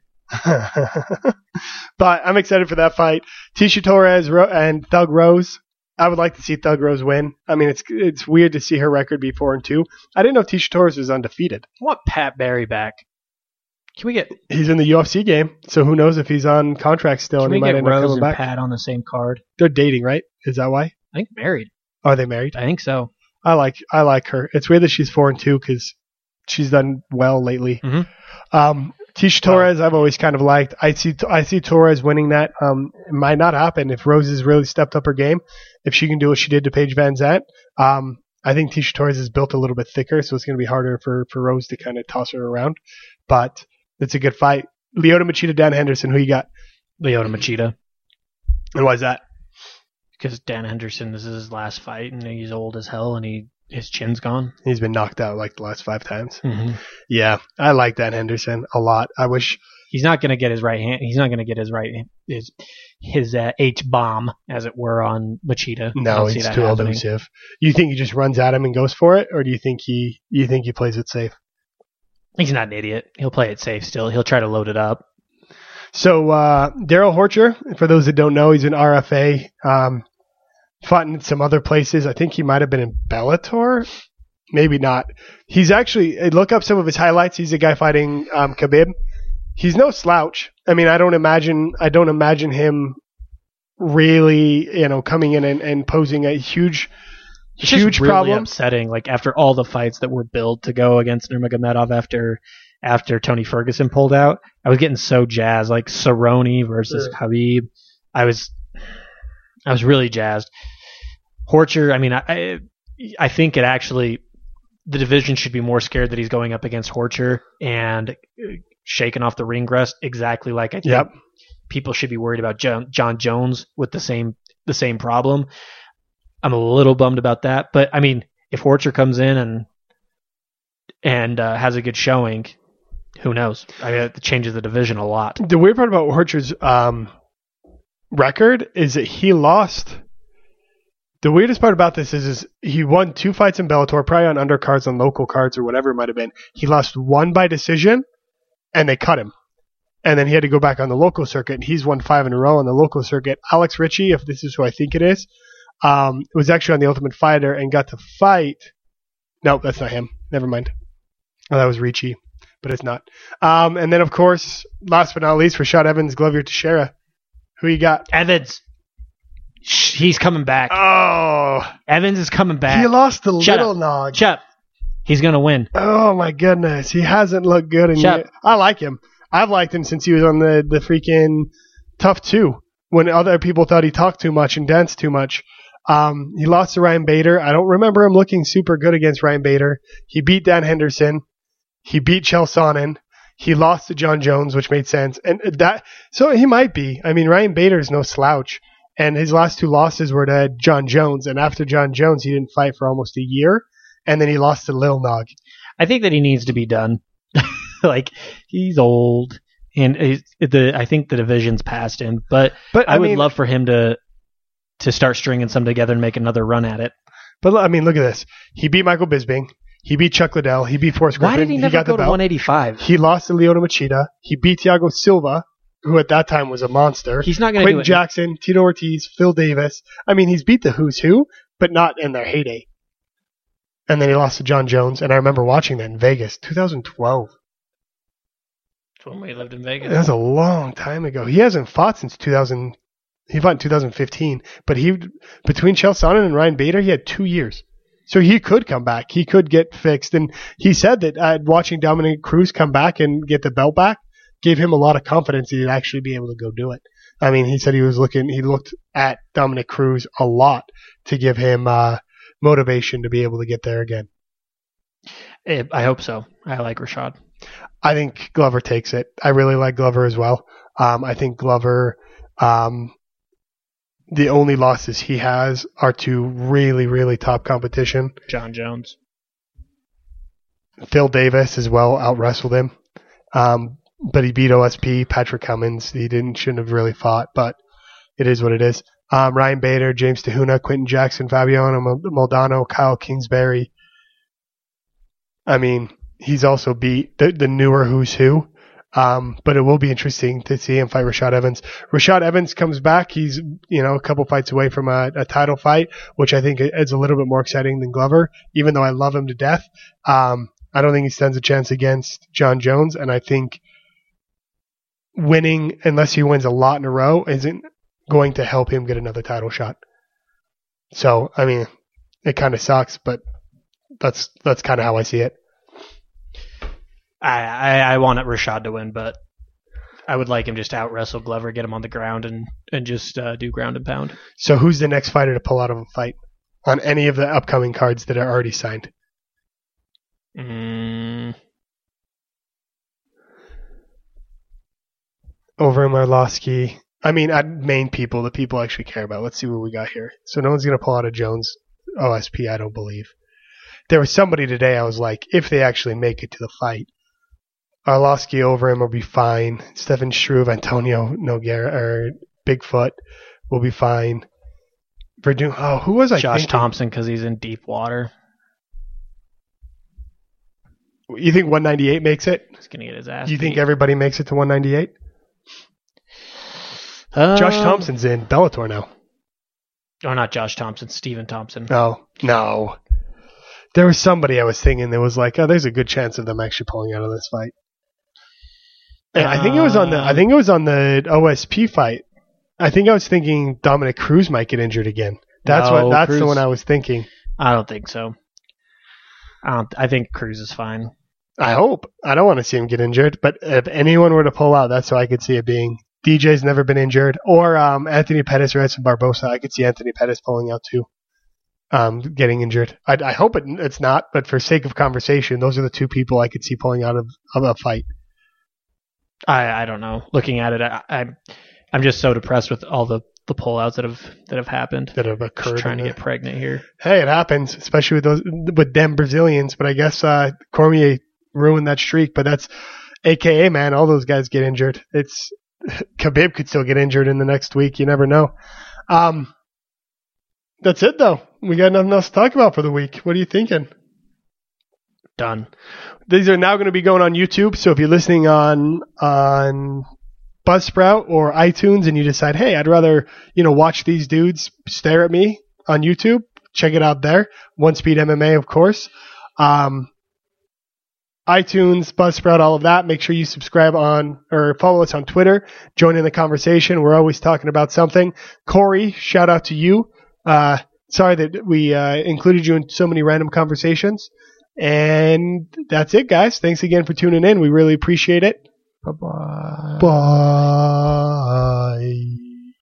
But I'm excited for that fight. Tisha Torres and Thug Rose. I would like to see Thug Rose win. I mean, it's it's weird to see her record be four and two. I didn't know Tisha Torres was undefeated. I want Pat Barry back. Can we get? He's in the U F C game, so who knows if he's on contract still? Can and we he might get end up Rose coming and back. Pat on the same card? They're dating, right? Is that why? I think married. Are they married? I think so. I like I like her. It's weird that she's four and two because she's done well lately. Mm-hmm. Um, Tisha Torres, I've always kind of liked. I see I see Torres winning that. Um, it might not happen if Rose has really stepped up her game. If she can do what she did to Paige Van Zandt, um, I think Tisha Torres is built a little bit thicker, so it's going to be harder for, for Rose to kind of toss her around. But it's a good fight. Lyoto Machida, Dan Henderson, who you got? Lyoto Machida. And why is that? Because Dan Henderson, this is his last fight, and he's old as hell, and he his chin's gone. He's been knocked out like the last five times. Mm-hmm. Yeah, I like Dan Henderson a lot. I wish he's not going to get his right hand. He's not going to get his right his his uh, H bomb, as it were, on Machida. No, he's too elusive. You think he just runs at him and goes for it, or do you think he you think he plays it safe? He's not an idiot. He'll play it safe still. He'll try to load it up. So uh, Daryl Horcher, for those that don't know, he's an R F A. Um, fought in some other places. I think he might have been in Bellator. Maybe not. He's actually, look up some of his highlights. He's a guy fighting um, Khabib. He's no slouch. I mean, I don't imagine, I don't imagine him really, you know, coming in and, and posing a huge, it's huge just really problem. Upsetting. Like after all the fights that were billed to go against Nurmagomedov after after Tony Ferguson pulled out, I was getting so jazzed. Like Cerrone versus Yeah. Khabib, I was, I was really jazzed. Horcher, I mean, I, I think it actually. The division should be more scared that he's going up against Horcher and shaking off the ring rust, exactly like I think Yep. people should be worried about John, John Jones with the same the same problem. I'm a little bummed about that, but I mean, if Horcher comes in and and uh, has a good showing, who knows? I mean, it changes the division a lot. The weird part about Horcher's um, record is that he lost. The weirdest part about this is, is he won two fights in Bellator, probably on undercards, on local cards, or whatever it might have been. He lost one by decision, and they cut him. And then he had to go back on the local circuit, and he's won five in a row on the local circuit. Alex Ritchie, if this is who I think it is, um, was actually on the Ultimate Fighter and got to fight. No, that's not him. Never mind. Oh, that was Ricci, but it's not. Um, and then, of course, last but not least, Rashad Evans, Glover Teixeira. Who you got? Evans, he's coming back. Oh, Evans is coming back. he lost the Shut little up. nog. Shut up. He's gonna win. Oh my goodness, he hasn't looked good in Shut years. I like him. I've liked him since he was on the the freaking Tough Two when other people thought he talked too much and danced too much. Um, he lost to Ryan Bader. I don't remember him looking super good against Ryan Bader. He beat Dan Henderson. He beat Chael Sonnen. He lost to John Jones, which made sense. And that, so he might be. I mean, Ryan Bader is no slouch. And his last two losses were to John Jones. And after John Jones, he didn't fight for almost a year. And then he lost to Lil Nog. I think that he needs to be done. Like, he's old. And he's, the I think the division's past him. But, But I, I would mean- love for him to to start stringing some together and make another run at it. But I mean, look at this. He beat Michael Bisping. He beat Chuck Liddell. He beat Forrest Griffin. Why did he never got go the to belt. one eighty-five? He lost to Lyoto Machida. He beat Thiago Silva, who at that time was a monster. He's not going to do Quentin it. Jackson, Tito Ortiz, Phil Davis. I mean, he's beat the who's who, but not in their heyday. And then he lost to John Jones, and I remember watching that in Vegas, twenty twelve. That's when we lived in Vegas. That was a long time ago. He hasn't fought since two thousand. He fought in two thousand fifteen, but he between Chael Sonnen and Ryan Bader, he had two years. So he could come back. He could get fixed. And he said that uh, watching Dominic Cruz come back and get the belt back gave him a lot of confidence that he'd actually be able to go do it. I mean, he said he was looking, he looked at Dominic Cruz a lot to give him uh, motivation to be able to get there again. Eh, I hope so. I like Rashad. I think Glover takes it. I really like Glover as well. Um, I think Glover, um, the only losses he has are to really, really top competition. John Jones. Phil Davis as well out wrestled him. Um, but he beat O S P, Patrick Cummins. He didn't, shouldn't have really fought, but it is what it is. Um, Ryan Bader, James Tahuna, Quentin Jackson, Fabiano Moldano, Kyle Kingsbury. I mean, he's also beat the, the newer who's who. Um, but it will be interesting to see him fight Rashad Evans. Rashad Evans comes back. He's, you know, a couple fights away from a, a title fight, which I think is a little bit more exciting than Glover, even though I love him to death. Um, I don't think he stands a chance against John Jones. And I think winning, unless he wins a lot in a row, isn't going to help him get another title shot. So, I mean, it kind of sucks, but that's, that's kind of how I see it. I, I, I want Rashad to win, but I would like him just to out wrestle Glover, get him on the ground, and, and just uh, do ground and pound. So who's the next fighter to pull out of a fight on any of the upcoming cards that are already signed? Mm. Over Marlowski. I mean, I main people, the people I actually care about. Let's see what we got here. So no one's going to pull out a Jones O S P, I don't believe. there was somebody today I was like, if they actually make it to the fight, Arlovsky over him will be fine. Stefan Struve, Antonio Nogueira, or Bigfoot will be fine. Verdun, oh, who was I Josh thinking? Thompson because he's in deep water. You think one ninety-eight makes it? He's going to get his ass Do you beat. think everybody makes it to one ninety-eight? Um, Josh Thompson's in Bellator now. Oh, not Josh Thompson. Stephen Thompson. No, no. There was somebody I was thinking that was like, oh, there's a good chance of them actually pulling out of this fight. And I think it was on the. I think it was on the O S P fight. I think I was thinking Dominic Cruz might get injured again. That's No, what. That's Cruz- the one I was thinking. I don't think so. I don't. I think Cruz is fine. I hope. I don't want to see him get injured, but if anyone were to pull out, that's who I could see it being. D J's never been injured, or um, Anthony Pettis or Edson Barbosa. I could see Anthony Pettis pulling out too, um, getting injured. I, I hope it, it's not, but for sake of conversation, those are the two people I could see pulling out of, of a fight. I, I don't know. Looking at it, I, I'm I'm just so depressed with all the, the pullouts that have that have happened. That have occurred. Just trying to in get pregnant here. Hey, it happens, especially with those with them Brazilians. But I guess uh, Cormier ruined that streak. But that's A K A, man. All those guys get injured. It's Khabib could still get injured in the next week. You never know. Um, that's it, though. We got nothing else to talk about for the week. What are you thinking? Done. These are now going to be going on YouTube. So if you're listening on on Buzzsprout or iTunes and you decide, hey, I'd rather you know watch these dudes stare at me on YouTube, check it out there. One Speed M M A, of course. Um, iTunes, Buzzsprout, all of that. Make sure you subscribe on or follow us on Twitter. Join in the conversation. We're always talking about something. Corey, shout out to you. Uh, sorry that we uh, included you in so many random conversations. And that's it, guys. Thanks again for tuning in. We really appreciate it. Bye bye. Bye.